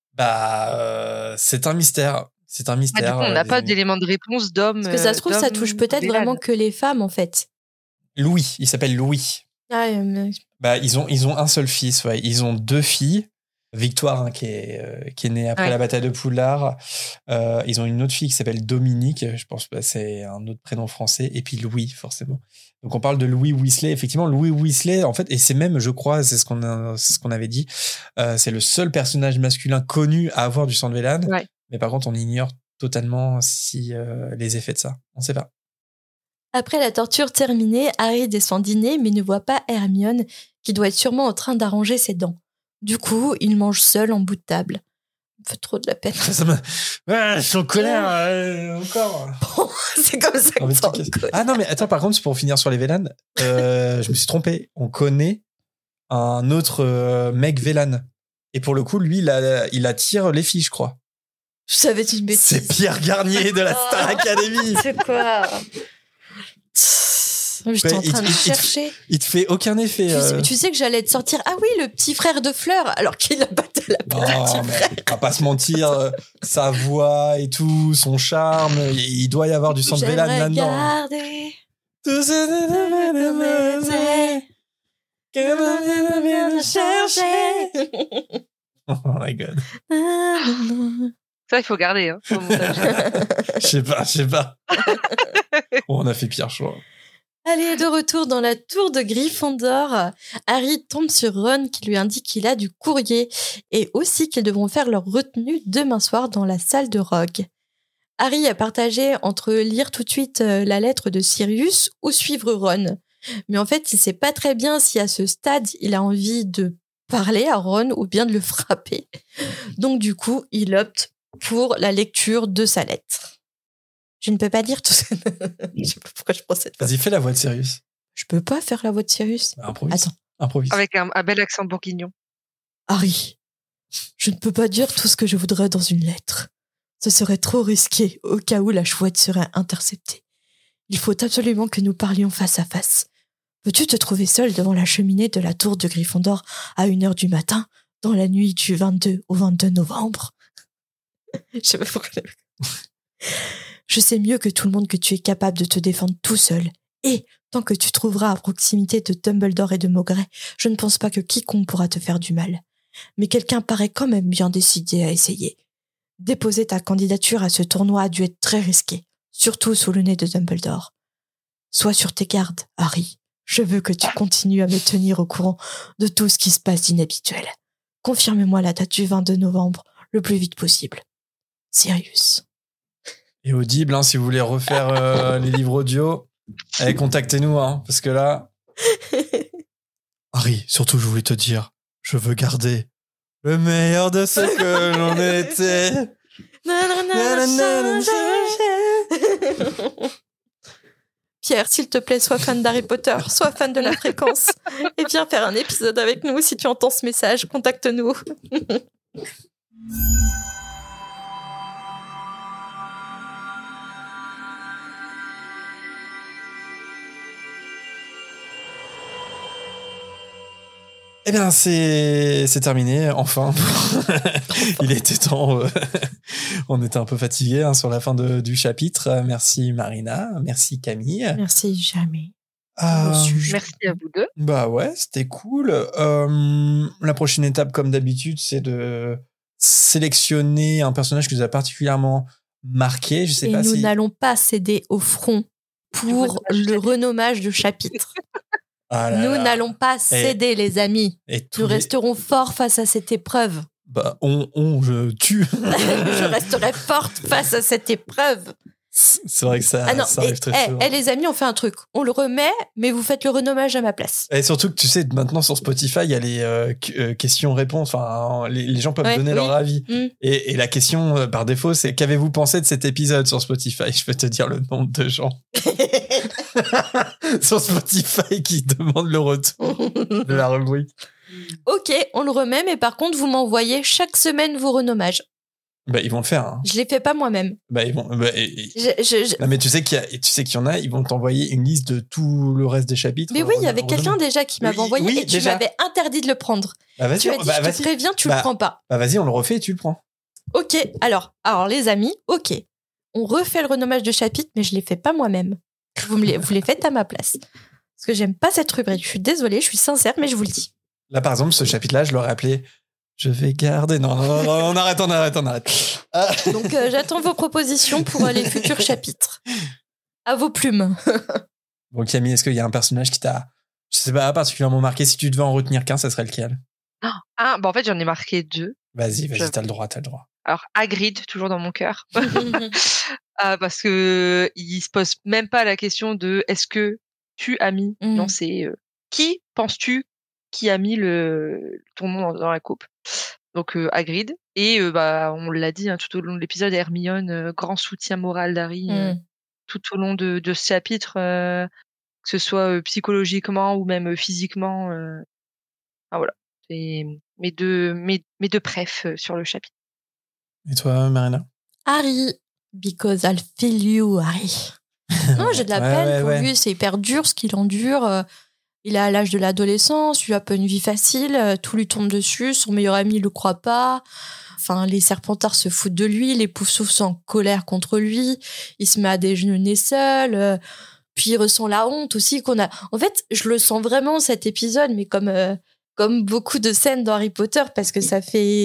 C'est un mystère. C'est un mystère. Du coup, on n'a pas d'élément de réponse d'homme. Parce que ça se trouve, ça touche peut-être vraiment que les femmes, en fait. Louis, il s'appelle Louis. Ils ont un seul fils, ouais. Ils ont 2 filles. Victoire, qui est née après la bataille de Poudlard. Ils ont une autre fille qui s'appelle Dominique. Je pense que c'est un autre prénom français. Et puis Louis, forcément. Donc on parle de Louis Weasley. Effectivement, Louis Weasley, en fait, et c'est même, je crois, c'est ce qu'on avait dit, c'est le seul personnage masculin connu à avoir du sang de Vélane. Ouais. Mais par contre, on ignore totalement les effets de ça. On ne sait pas. Après la torture terminée, Harry descend dîner, mais ne voit pas Hermione, qui doit être sûrement en train d'arranger ses dents. Du coup, il mange seul en bout de table. Ça me fait trop de la peine. Je suis en colère encore. C'est comme ça que t'en colère. Ah non, mais attends, par contre, pour finir sur les Vélanes, je me suis trompé. On connaît un autre mec Vélane. Et pour le coup, lui, il attire les filles, je crois. Je savais une bêtise. C'est Pierre Garnier de la Star Academy. C'est quoi ? J'étais en train de chercher. Il te fait aucun effet. Tu sais que j'allais te sortir. Ah oui, le petit frère de Fleur, alors qu'il a pas de la on va pas se mentir. Sa voix et tout, son charme, il doit y avoir du sang de Vélane là-dedans. Tout chercher. Oh my god. Ça, il faut garder. Hein, Je sais pas. On a fait pire choix. Allez, de retour dans la tour de Gryffondor, Harry tombe sur Ron qui lui indique qu'il a du courrier et aussi qu'ils devront faire leur retenue demain soir dans la salle de Rogue. Harry a partagé entre lire tout de suite la lettre de Sirius ou suivre Ron. Mais en fait, il sait pas très bien si à ce stade, il a envie de parler à Ron ou bien de le frapper. Donc du coup, il opte pour la lecture de sa lettre. Je ne peux pas dire tout ça. Je sais pas pourquoi je procède. Vas-y, fais la voix de Sirius. Je peux pas faire la voix de Sirius. Improvise. Attends. Improvise. Avec un bel accent bourguignon. Harry, je ne peux pas dire tout ce que je voudrais dans une lettre. Ce serait trop risqué au cas où la chouette serait interceptée. Il faut absolument que nous parlions face à face. Peux-tu te trouver seul devant la cheminée de la tour de Gryffondor à 1h du matin, dans la nuit du 22 au 22 novembre? Je sais pas pourquoi. Je sais mieux que tout le monde que tu es capable de te défendre tout seul. Et, tant que tu trouveras à proximité de Dumbledore et de Maugrey, je ne pense pas que quiconque pourra te faire du mal. Mais quelqu'un paraît quand même bien décidé à essayer. Déposer ta candidature à ce tournoi a dû être très risqué, surtout sous le nez de Dumbledore. Sois sur tes gardes, Harry. Je veux que tu continues à me tenir au courant de tout ce qui se passe d'inhabituel. Confirme-moi la date du 22 novembre, le plus vite possible. Sirius. Et audible, hein, si vous voulez refaire les livres audio, allez, contactez-nous, hein, parce que là... Harry, surtout, je voulais te dire, je veux garder le meilleur de ce que l'on était. Pierre, s'il te plaît, sois fan d'Harry Potter, sois fan de la fréquence, et viens faire un épisode avec nous. Si tu entends ce message, contacte-nous. Eh bien, c'est terminé, enfin. Il était temps. On était un peu fatigués hein, sur la fin du chapitre. Merci Marina, merci Camille. Merci jamais. Merci à vous deux. Bah ouais, c'était cool. La prochaine étape, comme d'habitude, c'est de sélectionner un personnage qui nous a particulièrement marqué. Je sais Et pas nous si... n'allons pas céder au front pour le renommage de chapitre. Ah là Nous là. n'allons pas céder, les amis. Et Nous resterons forts face à cette épreuve. Bah, je tue. Je resterai forte face à cette épreuve. C'est vrai que ça, Ah non, ça arrive très souvent. les amis, on fait un truc. On le remet, mais vous faites le renommage à ma place. Et surtout que tu sais, maintenant sur Spotify, il y a les questions-réponses. Enfin, les gens peuvent donner leur avis. Et la question par défaut, c'est qu'avez-vous pensé de cet épisode sur Spotify? Je peux te dire le nombre de gens sur Spotify qui demandent le retour de la rubrique. Ok, on le remet, mais par contre, vous m'envoyez chaque semaine vos renommages. Bah, ils vont le faire. Hein. Je les fais pas moi-même. Bah, ils vont. Bah, Non, mais tu sais qu'il y en a, ils vont t'envoyer une liste de tout le reste des chapitres. Mais oui, il y avait quelqu'un déjà qui m'avait envoyé et tu m'avais interdit de le prendre. Bah, vas-y, tu m'as dit, je te préviens, tu le prends pas. Bah, vas-y, on le refait et tu le prends. Ok, alors les amis, ok. On refait le renommage de chapitre, mais je les fais pas moi-même. Vous les faites à ma place. Parce que j'aime pas cette rubrique. Je suis désolée, je suis sincère, mais je vous le dis. Là, par exemple, ce chapitre-là, je l'aurais appelé Je vais garder. Non, on arrête. Donc, j'attends vos propositions pour les futurs chapitres. À vos plumes. Bon, Camille, est-ce qu'il y a un personnage qui t'a, je sais pas, particulièrement marqué? Si tu devais en retenir qu'un, ça serait lequel? Bah en fait, j'en ai marqué 2. Vas-y, t'as le droit. Alors, Hagrid, toujours dans mon cœur. Parce que il se pose même pas la question de est-ce que tu as mis. Non, c'est qui penses-tu qui a mis ton nom dans la coupe. Donc Hagrid. Et on l'a dit tout au long de l'épisode, Hermione, grand soutien moral d'Harry tout au long de ce chapitre, que ce soit psychologiquement ou même physiquement. Voilà. C'est mes deux préfs sur le chapitre. Et toi, Marina? Harry, because I'll feel you, Harry. Non, j'ai de la peine pour lui, c'est hyper dur ce qu'il endure. Il est à l'âge de l'adolescence, il a pas une vie facile, tout lui tombe dessus, son meilleur ami le croit pas. Enfin, les Serpentards se foutent de lui, les Poufsouffles sont en colère contre lui, il se met à déjeuner seul, puis il ressent la honte aussi qu'on a. En fait, je le sens vraiment cet épisode, mais comme beaucoup de scènes dans Harry Potter, parce que ça fait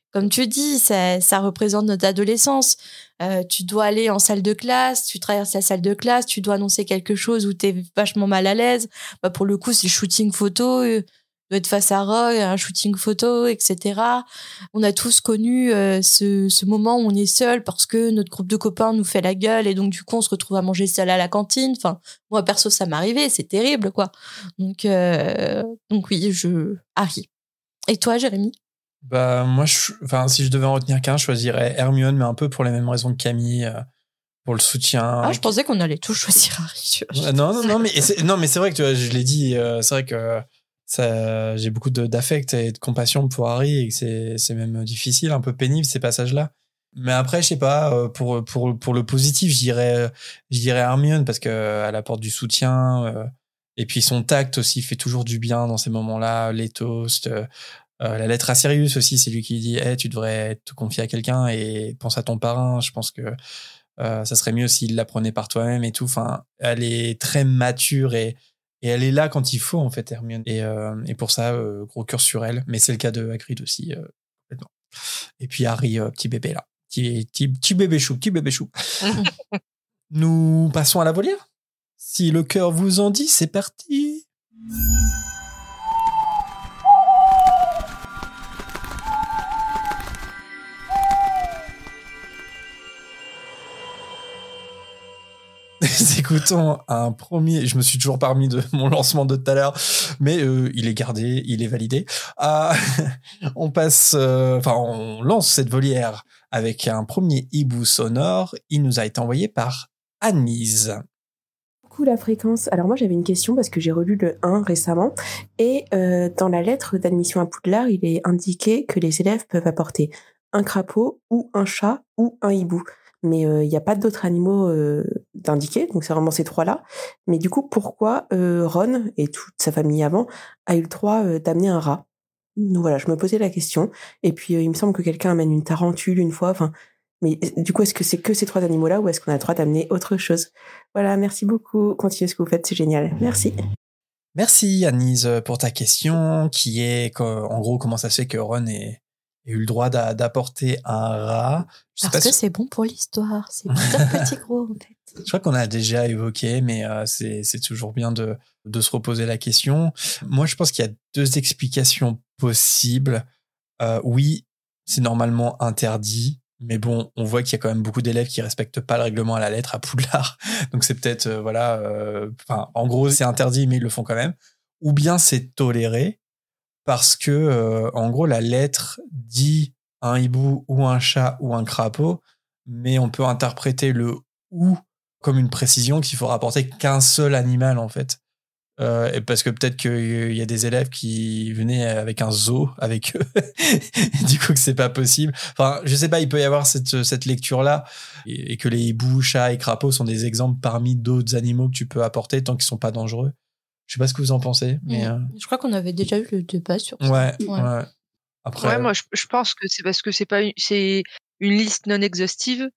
comme tu dis, ça représente notre adolescence. Tu dois aller en salle de classe, tu traverses la salle de classe, tu dois annoncer quelque chose où t'es vachement mal à l'aise. Bah, pour le coup, c'est shooting photo, doit être face à Roy, un shooting photo, etc. On a tous connu ce moment où on est seul parce que notre groupe de copains nous fait la gueule et donc du coup on se retrouve à manger seul à la cantine. Enfin, moi perso ça m'est arrivé, c'est terrible quoi. Donc oui, Harry. Et toi, Jérémy? Bah moi, si je devais en retenir qu'un, je choisirais Hermione, mais un peu pour les mêmes raisons que Camille, pour le soutien. Ah, je pensais qu'on allait tous choisir Harry. Non, mais c'est vrai que tu vois, je l'ai dit, c'est vrai que j'ai beaucoup d'affect et de compassion pour Harry et que c'est même difficile, un peu pénible ces passages-là. Mais après, je sais pas, pour le positif, je dirais Hermione parce que elle apporte du soutien et puis son tact aussi fait toujours du bien dans ces moments-là, les toasts. La lettre à Sirius aussi, c'est lui qui dit tu devrais te confier à quelqu'un et pense à ton parrain. Je pense que ça serait mieux s'il l'apprenait par toi-même et tout. Enfin, elle est très mature et elle est là quand il faut en fait, Hermione. Et pour ça, gros cœur sur elle. Mais c'est le cas de Hagrid aussi complètement. Et puis Harry, petit bébé là, petit bébé chou, petit bébé chou. Nous passons à la volière. Si le cœur vous en dit, c'est parti. Écoutons un premier. Je me suis toujours parmi de mon lancement de tout à l'heure, mais il est gardé, il est validé. On lance cette volière avec un premier hibou sonore. Il nous a été envoyé par Anise. Coucou la fréquence. Alors moi j'avais une question parce que j'ai relu le 1 récemment et dans la lettre d'admission à Poudlard, il est indiqué que les élèves peuvent apporter un crapaud ou un chat ou un hibou. Mais il n'y a pas d'autres animaux d'indiqués, donc c'est vraiment ces trois-là. Mais du coup, pourquoi Ron et toute sa famille avant a eu le droit d'amener un rat? Donc voilà, je me posais la question. Et puis il me semble que quelqu'un amène une tarentule une fois. Enfin, mais du coup, est-ce que c'est que ces trois animaux-là ou est-ce qu'on a le droit d'amener autre chose? Voilà, merci beaucoup. Continuez ce que vous faites, c'est génial. Merci. Merci Anise pour ta question qui est en gros comment ça se fait que Ron ait eu le droit d'apporter un rat. Parce que c'est bon pour l'histoire, c'est petit gros en fait. Je crois qu'on a déjà évoqué, mais c'est toujours bien de se reposer la question. Moi, je pense qu'il y a deux explications possibles. Oui, c'est normalement interdit, mais bon, on voit qu'il y a quand même beaucoup d'élèves qui respectent pas le règlement à la lettre à Poudlard. Donc c'est peut-être, en gros, c'est interdit, mais ils le font quand même. Ou bien c'est toléré, parce que, en gros, la lettre dit un hibou ou un chat ou un crapaud, mais on peut interpréter le « ou » comme une précision qu'il faut rapporter qu'un seul animal, en fait. Et parce que peut-être qu'il y a des élèves qui venaient avec un zoo avec eux, et du coup que c'est pas possible. Enfin, je sais pas, il peut y avoir cette lecture-là, et que les hiboux, chats et crapauds sont des exemples parmi d'autres animaux que tu peux apporter tant qu'ils sont pas dangereux. Je sais pas ce que vous en pensez, mais je crois qu'on avait déjà eu le débat sur ça. Ouais. Après, moi je pense que c'est parce que c'est une liste non exhaustive.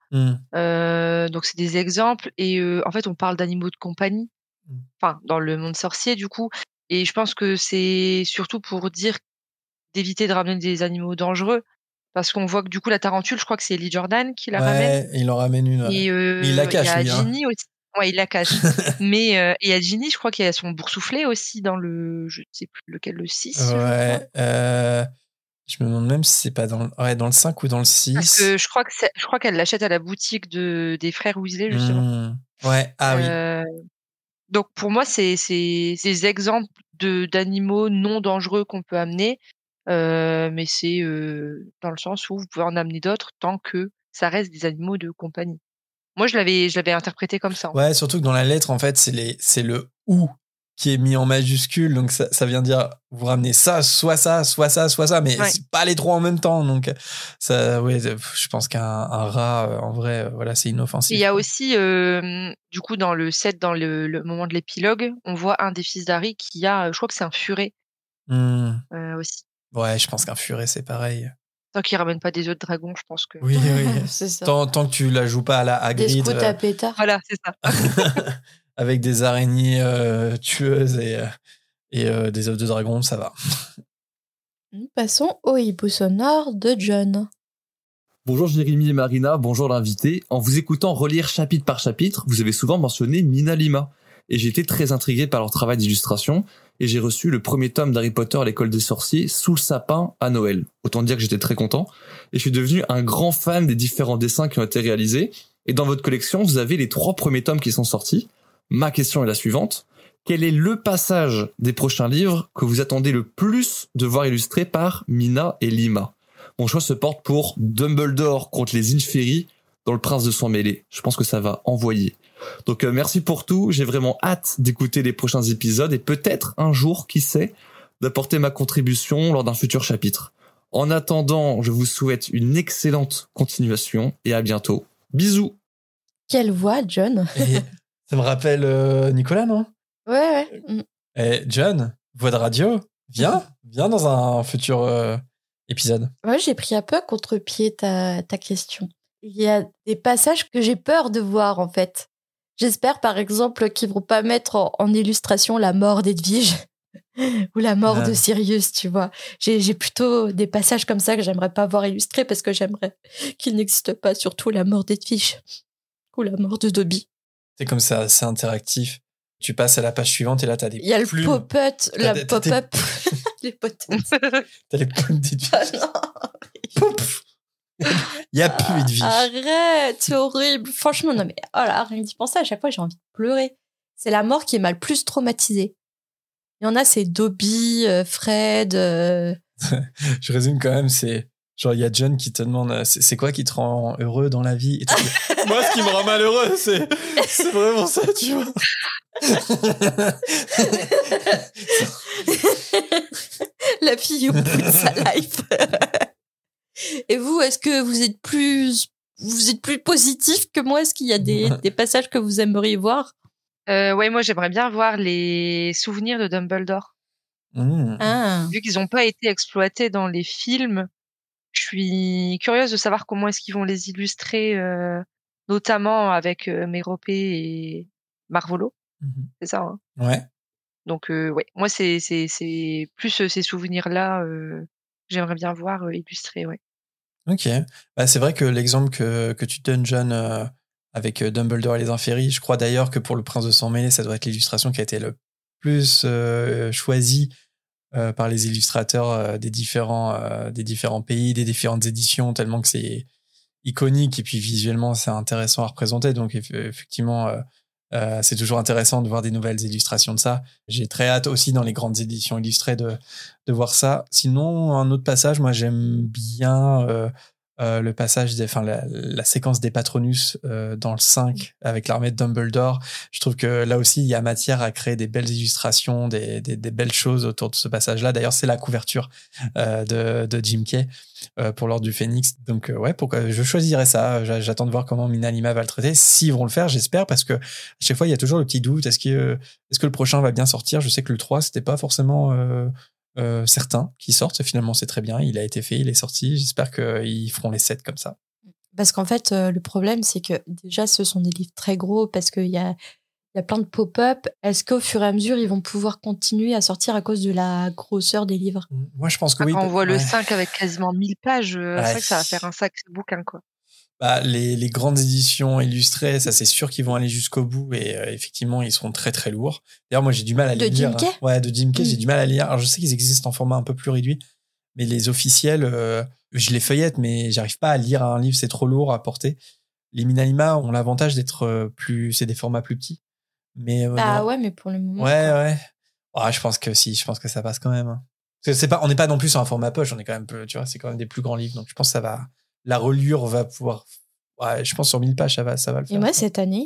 Donc c'est des exemples et en fait on parle d'animaux de compagnie. Enfin, dans le monde sorcier du coup, et je pense que c'est surtout pour dire d'éviter de ramener des animaux dangereux, parce qu'on voit que du coup la tarentule, je crois que c'est Lee Jordan qui la ramène. Ouais, il en ramène une. Et il la cache, il y a lui. Ginny aussi. Ouais, il la cache. Mais il y a Ginny, je crois qu'il y a son boursouflé aussi dans je sais plus lequel, le 6. Ouais. Je me demande même si c'est pas dans le 5 ou dans le 6. Parce que je crois qu'elle l'achète à la boutique des frères Weasley justement. Ouais. Ah oui. Donc pour moi, c'est des exemples d'animaux non dangereux qu'on peut amener, mais c'est dans le sens où vous pouvez en amener d'autres tant que ça reste des animaux de compagnie. Moi, je l'avais interprété comme ça. Ouais, surtout que dans la lettre, en fait, c'est le ou qui est mis en majuscule, donc ça vient dire vous ramenez ça, soit ça, soit ça, soit ça, mais c'est pas les trois en même temps, donc ça, ouais, je pense qu'un rat, en vrai, voilà, c'est inoffensif. Il y a aussi, du coup, dans le set, dans le moment de l'épilogue, on voit un des fils d'Harry qui a, je crois que c'est un furet aussi. Ouais, je pense qu'un furet, c'est pareil. Tant qu'il ramène pas des œufs de dragon, je pense que. Oui. C'est ça. Tant que tu la joues pas à la Hagrid. Des scouts à pétard. Voilà, c'est ça. Avec des araignées tueuses et des œufs de dragon, ça va. Nous passons au hibou sonore de John. Bonjour Jérémy et Marina, bonjour l'invité. En vous écoutant relire chapitre par chapitre, vous avez souvent mentionné Mina Lima. Et j'ai été très intrigué par leur travail d'illustration. Et j'ai reçu le premier tome d'Harry Potter à l'école des sorciers sous le sapin à Noël. Autant dire que j'étais très content. Et je suis devenu un grand fan des différents dessins qui ont été réalisés. Et dans votre collection, vous avez les 3 premiers tomes qui sont sortis. Ma question est la suivante. Quel est le passage des prochains livres que vous attendez le plus de voir illustré par Mina et Lima? Mon choix se porte pour Dumbledore contre les Inferi dans Le Prince de Sang Mêlé. Je pense que ça va envoyer. Donc merci pour tout. J'ai vraiment hâte d'écouter les prochains épisodes et peut-être un jour, qui sait, d'apporter ma contribution lors d'un futur chapitre. En attendant, je vous souhaite une excellente continuation et à bientôt. Bisous. Quelle voix, John. Et ça me rappelle Nicolas, non? Ouais. Et John, voix de radio, viens dans un futur épisode. Ouais, j'ai pris un peu à contre-pied ta question. Il y a des passages que j'ai peur de voir, en fait. J'espère, par exemple, qu'ils vont pas mettre en illustration la mort d'Edwige ou la mort de Sirius, tu vois. J'ai plutôt des passages comme ça que j'aimerais pas voir illustrés parce que j'aimerais qu'il n'existe pas, surtout la mort d'Edwige ou la mort de Dobby. C'est comme ça, c'est interactif. Tu passes à la page suivante et là, t'as des plumes. Il y a le pop-up, la pop-up. Les potes. T'as les plumes d'Edwige. Ah non. Pouf. Il y a plus Edwige. Arrête, c'est horrible. Franchement, non mais oh là, rien que d'y penser, à chaque fois, j'ai envie de pleurer. C'est la mort qui m'a le plus traumatisée. Il y en a, c'est Dobby, Fred. Je résume quand même, c'est genre, il y a John qui te demande c'est quoi qui te rend heureux dans la vie? Et moi, ce qui me rend malheureux, c'est vraiment ça, tu vois. La fille au bout de sa life. Et vous, est-ce que vous êtes plus positif que moi? Est-ce qu'il y a des passages que vous aimeriez voir? Ouais, moi j'aimerais bien voir les souvenirs de Dumbledore. Vu qu'ils n'ont pas été exploités dans les films, je suis curieuse de savoir comment est-ce qu'ils vont les illustrer, notamment avec Méropé et Marvolo. C'est ça, hein? Ouais. Donc ouais, moi c'est plus ces souvenirs-là j'aimerais bien voir illustrés, ouais. Ok. Bah, c'est vrai que l'exemple que tu donnes, John, avec Dumbledore et les Inferi, je crois d'ailleurs que pour Le Prince de Sang Mêlé, ça doit être l'illustration qui a été le plus choisie par les illustrateurs des différents pays, des différentes éditions, tellement que c'est iconique et puis visuellement c'est intéressant à représenter. Donc effectivement, c'est toujours intéressant de voir des nouvelles illustrations de ça. J'ai très hâte aussi dans les grandes éditions illustrées de voir ça. Sinon, un autre passage, moi j'aime bien le passage, la séquence des Patronus dans le 5 avec l'armée de Dumbledore. Je trouve que là aussi il y a matière à créer des belles illustrations, des belles choses autour de ce passage-là. D'ailleurs, c'est la couverture de Jim Kay pour l'Ordre du Phénix. Donc ouais, pourquoi je choisirais ça. J'attends de voir comment Mina Lima va le traiter. S'ils vont le faire, j'espère, parce que à chaque fois il y a toujours le petit doute. Est-ce que le prochain va bien sortir? Je sais que le 3 c'était pas forcément certain qu'il sorte. Finalement, c'est très bien. Il a été fait, il est sorti. J'espère qu'ils feront les 7 comme ça. Parce qu'en fait, le problème, c'est que déjà, ce sont des livres très gros parce qu'il y a plein de pop-up. Est-ce qu'au fur et à mesure, ils vont pouvoir continuer à sortir à cause de la grosseur des livres? Moi, je pense que oui. Quand on voit le 5 avec quasiment 1000 pages, c'est vrai que ça va faire un sacré bouquin, quoi. Bah, les grandes éditions illustrées, ça c'est sûr qu'ils vont aller jusqu'au bout et effectivement ils seront très très lourds. D'ailleurs moi j'ai du mal à les lire. De Jim Kay ? Ouais, de Jim Kay, j'ai du mal à lire. Alors je sais qu'ils existent en format un peu plus réduit, mais les officiels, je les feuillette, mais j'arrive pas à lire un livre, c'est trop lourd à porter. Les Mina Lima ont l'avantage d'être c'est des formats plus petits. Mais ouais, mais pour le moment. Ouais. Oh, je pense que ça passe quand même. Hein. Parce que on n'est pas non plus sur un format poche, on est quand même tu vois, c'est quand même des plus grands livres, donc je pense que ça va. La reliure va pouvoir. Ouais, je pense sur 1000 pages, ça va le faire. Et moi, cette année,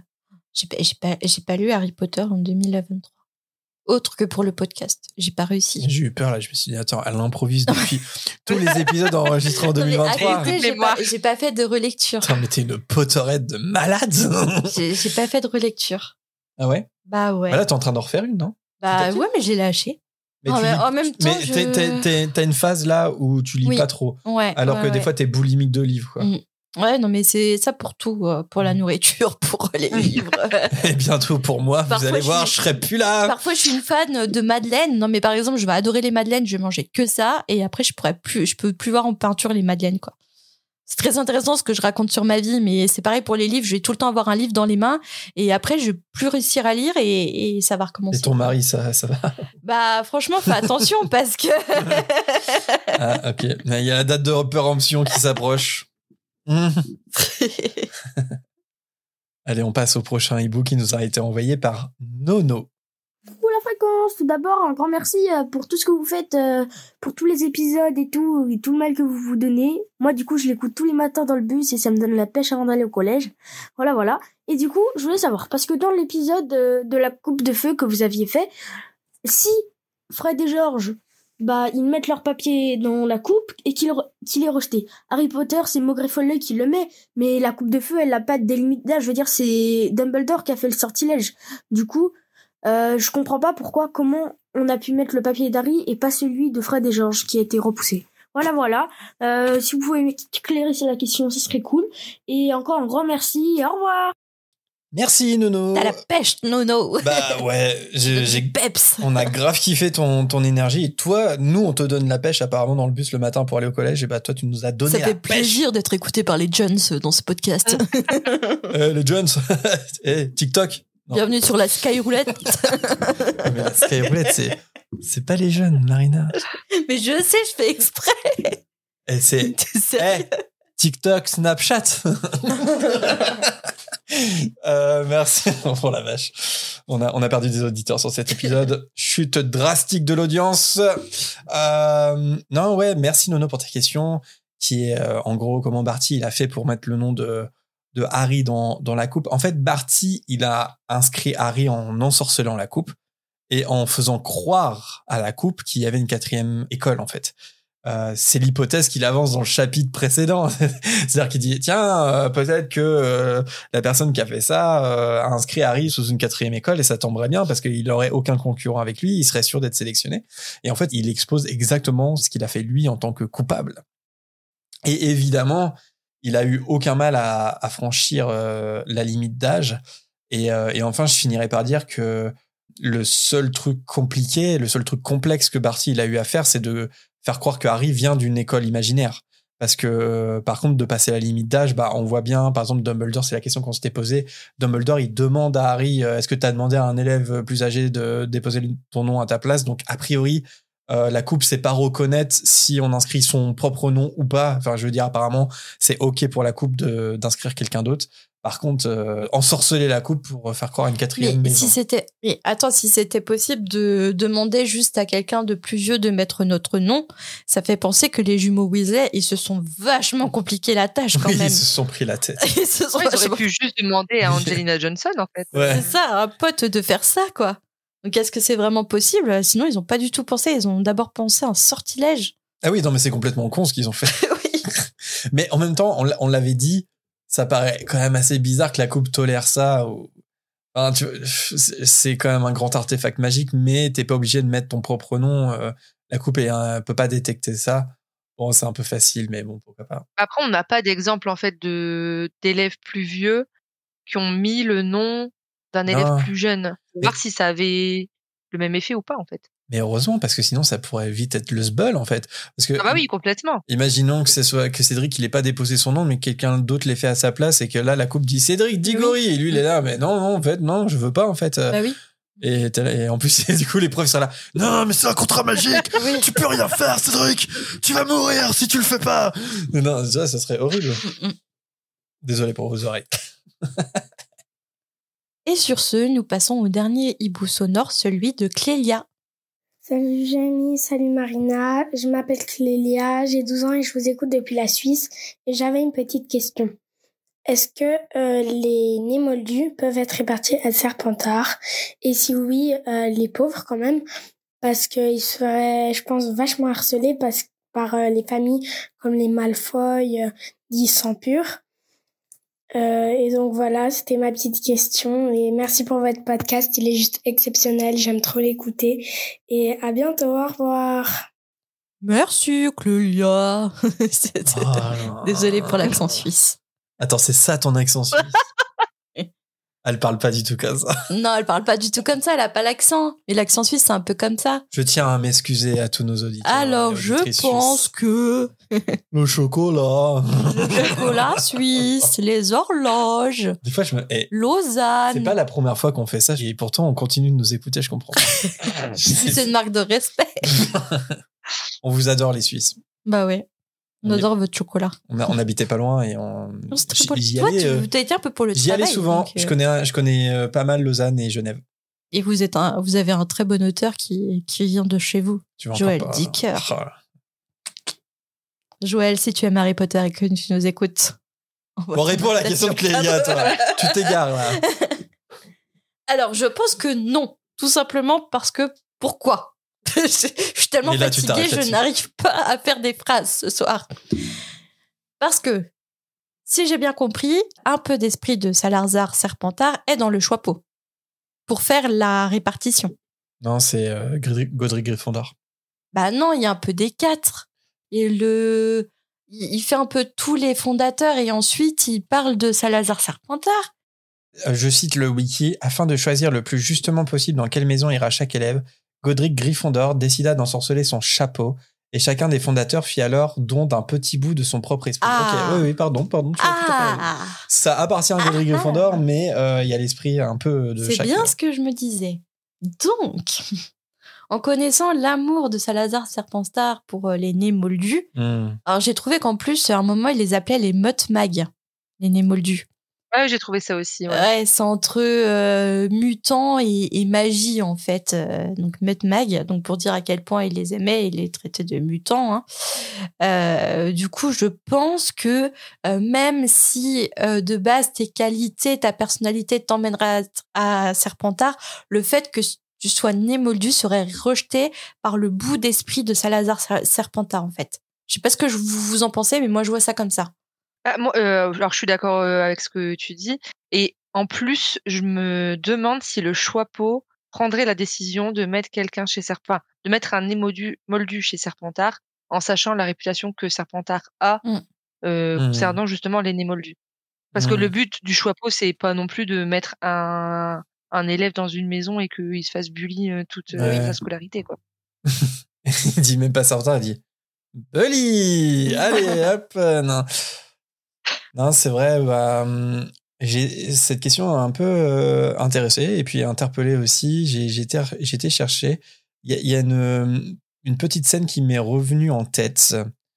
j'ai pas lu Harry Potter en 2023. Autre que pour le podcast. J'ai pas réussi. J'ai eu peur, là. Je me suis dit, attends, elle improvise depuis tous les épisodes enregistrés en 2023. Arrêtez, j'ai pas fait de relecture. Attends, mais t'es une Potterhead de malade. J'ai pas fait de relecture. Ah ouais? Bah ouais. Bah là, t'es en train d'en refaire une, non? Bah ouais, mais j'ai lâché. Mais en même temps, t'as une phase là où tu lis pas trop. Ouais. Alors que des fois, t'es boulimique de livres, quoi. Ouais, non, mais c'est ça pour tout, pour la nourriture, pour les livres. Et bientôt pour moi, vous Parfois, allez voir, je serai plus là. Parfois, je suis une fan de madeleines. Non, mais par exemple, je vais adorer les madeleines, je vais manger que ça, et après, je peux plus voir en peinture les madeleines, quoi. C'est très intéressant ce que je raconte sur ma vie, mais c'est pareil pour les livres. Je vais tout le temps avoir un livre dans les mains, et après, je vais plus réussir à lire, et ça va recommencer. Et ton mari, ça va? Bah, franchement, fais attention, parce que... Ah, ok. Il y a la date de péremption qui s'approche. Allez, on passe au prochain e-book qui nous a été envoyé par Nono. Pour la fréquence, tout d'abord, un grand merci pour tout ce que vous faites, pour tous les épisodes et tout le mal que vous vous donnez. Moi, du coup, je l'écoute tous les matins dans le bus et ça me donne la pêche avant d'aller au collège. Voilà. Et du coup, je voulais savoir, parce que dans l'épisode de la coupe de feu que vous aviez fait, si Fred et George, ils mettent leur papier dans la coupe et qu'il est rejeté. Harry Potter, c'est Maugrey Folleuil qui le met, mais la coupe de feu, elle n'a pas de limite d'âge. Je veux dire, c'est Dumbledore qui a fait le sortilège. Du coup, je comprends pas comment on a pu mettre le papier d'Harry et pas celui de Fred et George qui a été repoussé. Voilà. Si vous pouvez m'éclairer sur la question, ce serait cool. Et encore un grand merci et au revoir. Merci Nono. T'as la pêche, Nono. Bah ouais, j'ai peps. On a grave kiffé ton énergie. Et toi, nous, on te donne la pêche apparemment dans le bus le matin pour aller au collège. Et bah toi, tu nous as donné la pêche. Ça fait plaisir d'être écouté par les Jones dans ce podcast. Les Jones. TikTok. Non. Bienvenue sur la Skyroulette. Mais la Skyroulette, c'est pas les jeunes, Marina. Mais je sais, je fais exprès. Et c'est TikTok, Snapchat. Merci. Oh la vache. On a perdu des auditeurs sur cet épisode. Chute drastique de l'audience. Non, ouais, merci Nono pour ta question qui est en gros comment Barty il a fait pour mettre le nom de Harry dans la coupe. En fait, Barty, il a inscrit Harry en ensorcelant la coupe et en faisant croire à la coupe qu'il y avait une 4e école, en fait. C'est l'hypothèse qu'il avance dans le chapitre précédent. C'est-à-dire qu'il dit, tiens, peut-être que la personne qui a fait ça a inscrit Harry sous une 4e école et ça tomberait bien parce qu'il aurait aucun concurrent avec lui, il serait sûr d'être sélectionné. Et en fait, il expose exactement ce qu'il a fait lui en tant que coupable. Et évidemment, il a eu aucun mal à franchir la limite d'âge. Et enfin, je finirai par dire que le seul truc compliqué, le seul truc complexe que Barty il a eu à faire, c'est de faire croire que Harry vient d'une école imaginaire. Parce que, par contre, de passer la limite d'âge, on voit bien, par exemple, Dumbledore, c'est la question qu'on s'était posée. Dumbledore, il demande à Harry, est-ce que tu as demandé à un élève plus âgé de déposer ton nom à ta place? Donc, a priori, la coupe sait pas reconnaître si on inscrit son propre nom ou pas. Enfin, je veux dire, apparemment, c'est OK pour la coupe d'inscrire quelqu'un d'autre. Par contre, ensorceler la coupe pour faire croire à une 4e maison. Si c'était possible de demander juste à quelqu'un de plus vieux de mettre notre nom, ça fait penser que les jumeaux Weasley, ils se sont vachement compliqué la tâche quand même. Ils se sont pris la tête. Ils auraient pu juste demander à Angelina Johnson, en fait. Ouais. C'est ça, un pote de faire ça, quoi. Donc, est-ce que c'est vraiment possible? Sinon, ils ont pas du tout pensé. Ils ont d'abord pensé à un sortilège. Ah oui, non, mais c'est complètement con ce qu'ils ont fait. Oui. Mais en même temps, on l'avait dit, ça paraît quand même assez bizarre que la coupe tolère ça. Enfin, c'est quand même un grand artefact magique, mais t'es pas obligé de mettre ton propre nom. La coupe peut pas détecter ça. Bon, c'est un peu facile, mais bon, pourquoi pas. Après, on n'a pas d'exemple, en fait, d'élèves plus vieux qui ont mis le nom d'un élève plus jeune. Pour voir si ça avait le même effet ou pas, en fait. Mais heureusement, parce que sinon, ça pourrait vite être le sbul, en fait. Parce que, oui, complètement. Imaginons que Cédric, il ait pas déposé son nom, mais quelqu'un d'autre l'ait fait à sa place et que là, la coupe dit Cédric Diggory. Et lui, il est là, mais non, en fait, non, je veux pas, en fait. Bah oui. Et en plus, du coup, les profs sont là. Non, mais c'est un contrat magique. Oui. Tu peux rien faire, Cédric. Tu vas mourir si tu le fais pas. Non, ça serait horrible. Désolé pour vos oreilles. Et sur ce, nous passons au dernier hibou sonore, celui de Clélia. Salut Jamie, salut Marina, je m'appelle Clélia, j'ai 12 ans et je vous écoute depuis la Suisse et j'avais une petite question. Est-ce que les nez moldus peuvent être répartis à Serpentard? Et si oui, les pauvres quand même, parce qu'ils seraient, je pense, vachement harcelés par les familles comme les Malfoy, dits sang pur. Et donc voilà, c'était ma petite question et merci pour votre podcast, il est juste exceptionnel, j'aime trop l'écouter et à bientôt, au revoir. Merci, Clélia. Oh là. Désolée pour l'accent suisse. Attends, c'est ça ton accent suisse? Elle parle pas du tout comme ça. Non, elle parle pas du tout comme ça, elle a pas l'accent. Mais l'accent suisse, c'est un peu comme ça. Je tiens à m'excuser à tous nos auditeurs. Alors, et je auditrices pense suisses. que Le chocolat. le chocolat suisse, les horloges, Des fois, c'est Lausanne. pas la première fois qu'on fait ça, et pourtant on continue de nous écouter, je comprends. C'est une marque de respect. On vous adore, les Suisses. Bah ouais. On On adore votre chocolat. On habitait pas loin et on. Non, c'est très poli. J'y Toi, allais, tu as été un peu pour le j'y travail. allais souvent. donc, Je connais pas mal Lausanne et Genève. Et vous avez un très bon auteur qui vient de chez vous. Tu vas Joël encore pas- Dicker. Oh là. Joël, si tu aimes Harry Potter et que tu nous écoutes. Bon, réponds à la question de Clélia, toi. Tu t'égares, là. Alors, je pense que non. Tout simplement parce que pourquoi? Je suis tellement Et là, tu fatiguée, t'arrêtes je là-dessus. n'arrive pas à faire des phrases ce soir. Parce que, si j'ai bien compris, un peu d'esprit de Salazar Serpentard est dans le choix-pot pour faire la répartition. Non, c'est Godric Gryffondor. Bah non, il y a un peu des quatre. Et il fait un peu tous les fondateurs et ensuite il parle de Salazar Serpentard. Je cite le wiki. Afin de choisir le plus justement possible dans quelle maison ira chaque élève, Godric Gryffondor décida d'ensorceler son chapeau et chacun des fondateurs fit alors don d'un petit bout de son propre esprit. Ah. Ok, oui, pardon. Tu as tout à fait raison. Ah, Ça appartient à Godric Gryffondor, mais il y a l'esprit un peu de c'est chaque. bien ce que je me disais. Donc, en connaissant l'amour de Salazar Serpentard pour les nez moldus, alors j'ai trouvé qu'en plus, à un moment, il les appelait les Mutmag, les nez moldus. Ouais, j'ai trouvé ça aussi. Ouais. Ouais, c'est entre mutant et magie, en fait. Donc, Mutmag, donc pour dire à quel point il les aimait, il les traitait de mutants. Hein. Du coup, je pense que même si de base, tes qualités, ta personnalité t'emmènerait à Serpentard, le fait que tu sois né moldu serait rejeté par le bout d'esprit de Salazar Serpentard, en fait. Je sais pas ce que vous en pensez, mais moi, je vois ça comme ça. Ah, moi, alors, je suis d'accord avec ce que tu dis. Et en plus, je me demande si le choix-pot prendrait la décision de mettre quelqu'un chez Serpentard, de mettre un nez moldu chez Serpentard, en sachant la réputation que Serpentard a concernant justement les nez moldus. Parce que le but du choix-pot, c'est pas non plus de mettre un élève dans une maison et qu'il se fasse bully toute sa scolarité, quoi. Il dit même pas Serpentard, il dit Bully. Allez, hop. Non, c'est vrai. J'ai cette question un peu intéressée et puis interpellée aussi. J'ai été chercher. Il y a une petite scène qui m'est revenue en tête.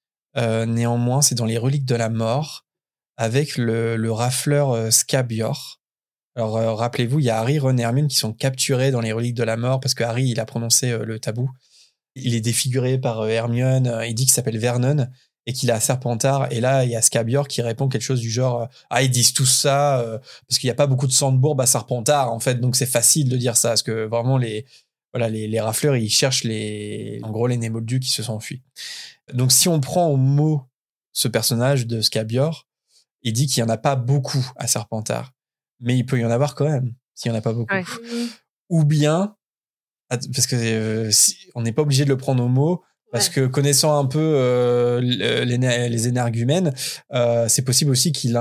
Néanmoins, c'est dans les Reliques de la Mort avec le rafleur Scabior. Alors, rappelez-vous, il y a Harry, Ron et Hermione qui sont capturés dans les Reliques de la Mort parce que Harry, il a prononcé le tabou. Il est défiguré par Hermione. Il dit qu'il s'appelle Vernon et qu'il a Serpentard. Et là, il y a Scabior qui répond quelque chose du genre ils disent tout ça parce qu'il n'y a pas beaucoup de sang de bourbe à Serpentard, en fait. Donc, c'est facile de dire ça parce que vraiment, les rafleurs, ils cherchent en gros, les nez moldus qui se sont enfuis. Donc, si on prend au mot ce personnage de Scabior, il dit qu'il n'y en a pas beaucoup à Serpentard. Mais il peut y en avoir quand même, s'il n'y en a pas beaucoup. Ouais. Ou bien, parce que on n'est pas obligé de le prendre au mot, parce que connaissant un peu les énergumènes, c'est possible aussi qu'il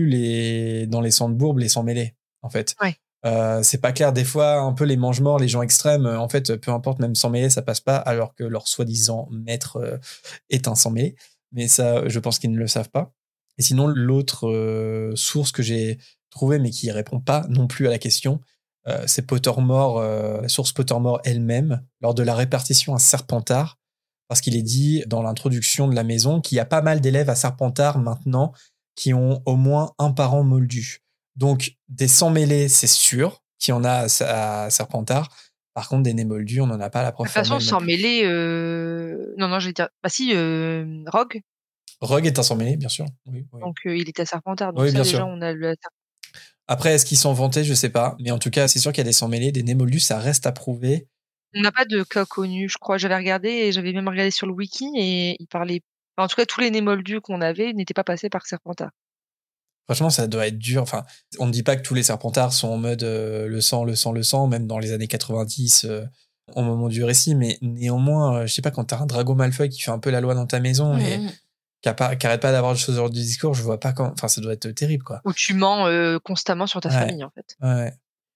inclut dans les sangs de bourbe les sangs mêlés, en fait. Ouais. C'est pas clair. Des fois, un peu les mange-morts, les gens extrêmes, en fait, peu importe, même sans mêlé, ça passe pas, alors que leur soi-disant maître est un sang mêlé. Mais ça, je pense qu'ils ne le savent pas. Et sinon, l'autre source que j'ai trouvée, mais qui répond pas non plus à la question, c'est Pottermore, la source Pottermore elle-même, lors de la répartition à Serpentard, parce qu'il est dit dans l'introduction de la maison qu'il y a pas mal d'élèves à Serpentard maintenant qui ont au moins un parent moldu. Donc, des sangs mêlés, c'est sûr qu'il y en a à Serpentard. Par contre, des nez moldus, on n'en a pas à la prof. De toute façon, sans mêler... Non, je vais dire... Bah si, Rogue. Rogue est un sang mêlé, bien sûr. Oui. Donc, il était à Serpentard. Donc, Oui, ça, bien déjà, sûr. on a le... Après, est-ce qu'ils sont vantés? Je sais pas. Mais en tout cas, c'est sûr qu'il y a des sangs mêlés, des nez moldus, ça reste à prouver. On n'a pas de cas connu, je crois. J'avais regardé et j'avais même regardé sur le wiki et il parlait... Enfin, en tout cas, tous les nez moldus qu'on avait n'étaient pas passés par Serpentard. Franchement, ça doit être dur. Enfin, on ne dit pas que tous les Serpentards sont en mode le sang. Même dans les années 90, au moment du récit, mais néanmoins, je sais pas, quand t'as un Drago Malfoy qui fait un peu la loi dans ta maison et qui arrête pas d'avoir des choses hors du discours, je vois pas quand. Enfin, ça doit être terrible, quoi. Ou tu mens constamment sur ta famille, en fait. Ouais.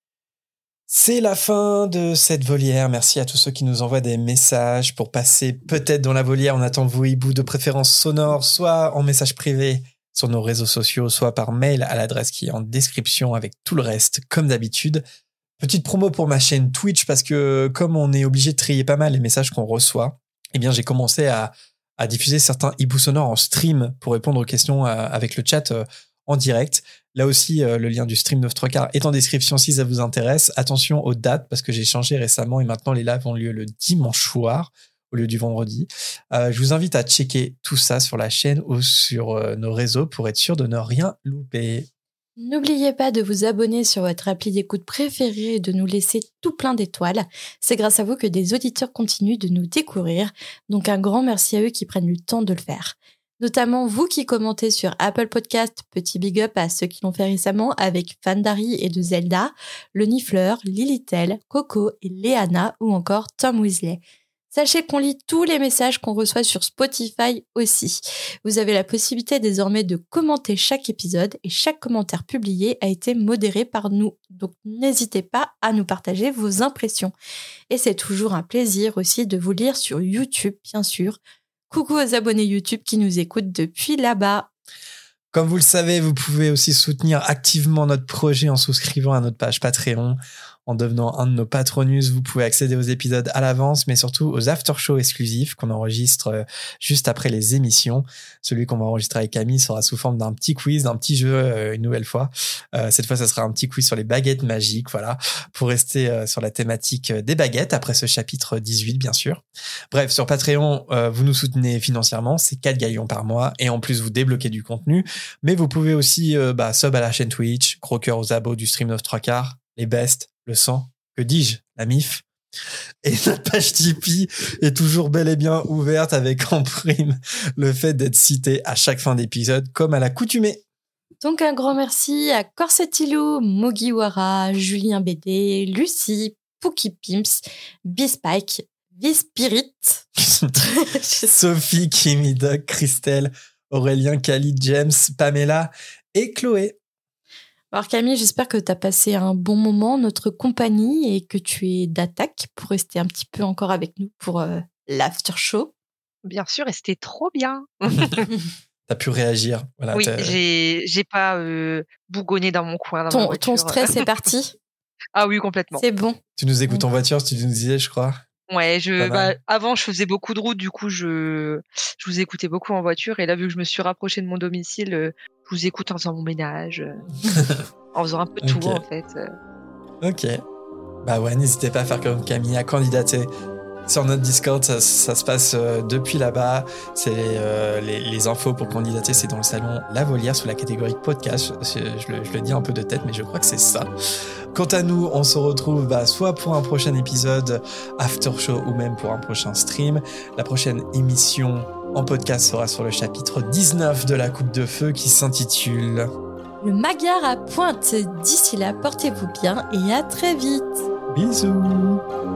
C'est la fin de cette volière. Merci à tous ceux qui nous envoient des messages pour passer peut-être dans la volière. On attend vos hiboux de préférence sonore, soit en message privé sur nos réseaux sociaux, soit par mail à l'adresse qui est en description avec tout le reste, comme d'habitude. Petite promo pour ma chaîne Twitch, parce que comme on est obligé de trier pas mal les messages qu'on reçoit, eh bien, j'ai commencé à diffuser certains hiboux sonores en stream pour répondre aux questions avec le chat en direct. Là aussi, le lien du stream 9-3 est en description si ça vous intéresse. Attention aux dates, parce que j'ai changé récemment et maintenant les lives ont lieu le dimanche soir au lieu du vendredi. Je vous invite à checker tout ça sur la chaîne ou sur nos réseaux pour être sûr de ne rien louper. N'oubliez pas de vous abonner sur votre appli d'écoute préférée et de nous laisser tout plein d'étoiles. C'est grâce à vous que des auditeurs continuent de nous découvrir. Donc un grand merci à eux qui prennent le temps de le faire. Notamment vous qui commentez sur Apple Podcast, petit big up à ceux qui l'ont fait récemment avec Fandari et de Zelda, le Nifleur, Lilitel, Coco et Léana ou encore Tom Weasley. Sachez qu'on lit tous les messages qu'on reçoit sur Spotify aussi. Vous avez la possibilité désormais de commenter chaque épisode et chaque commentaire publié a été modéré par nous. Donc n'hésitez pas à nous partager vos impressions. Et c'est toujours un plaisir aussi de vous lire sur YouTube, bien sûr. Coucou aux abonnés YouTube qui nous écoutent depuis là-bas. Comme vous le savez, vous pouvez aussi soutenir activement notre projet en souscrivant à notre page Patreon. En devenant un de nos patronus, vous pouvez accéder aux épisodes à l'avance, mais surtout aux after-shows exclusifs qu'on enregistre juste après les émissions. Celui qu'on va enregistrer avec Camille sera sous forme d'un petit quiz, d'un petit jeu une nouvelle fois. Cette fois, ça sera un petit quiz sur les baguettes magiques, voilà, pour rester sur la thématique des baguettes, après ce chapitre 18, bien sûr. Bref, sur Patreon, vous nous soutenez financièrement, c'est 4 galions par mois, et en plus, vous débloquez du contenu. Mais vous pouvez aussi sub à la chaîne Twitch, gros cœur aux abos du stream 9-3, les bests, le sang, que dis-je, la MIF. Et notre page Tipeee est toujours bel et bien ouverte avec en prime le fait d'être cité à chaque fin d'épisode comme à l'accoutumée. Donc un grand merci à Corsetilou, Mogiwara, Julien BD, Lucie, Pookie Pimps, B-Spike, V-Spirit, Sophie, Kimi, Doc, Christelle, Aurélien, Khalid, James, Pamela et Chloé. Alors Camille, j'espère que tu as passé un bon moment en notre compagnie et que tu es d'attaque pour rester un petit peu encore avec nous pour l'after show. Bien sûr, et c'était trop bien. T'as pu réagir. Voilà, oui, j'ai pas bougonné dans mon coin. Ton stress est parti. Ah oui, complètement. C'est bon. Tu nous écoutes en voiture, tu nous disais, je crois. Ouais, avant je faisais beaucoup de route, du coup je vous écoutais beaucoup en voiture, et là vu que je me suis rapprochée de mon domicile, je vous écoute en faisant mon ménage, en faisant un peu de tout en fait. Ok. Bah ouais, n'hésitez pas à faire comme Camille, à candidater. Sur notre Discord, ça se passe depuis là-bas. C'est les infos pour candidater, c'est dans le salon La Volière sous la catégorie podcast. Je le dis un peu de tête, mais je crois que c'est ça. Quant à nous, on se retrouve soit pour un prochain épisode after show ou même pour un prochain stream. La prochaine émission en podcast sera sur le chapitre 19 de la Coupe de Feu qui s'intitule Le Magyar à pointe. D'ici là, portez-vous bien et à très vite. Bisous.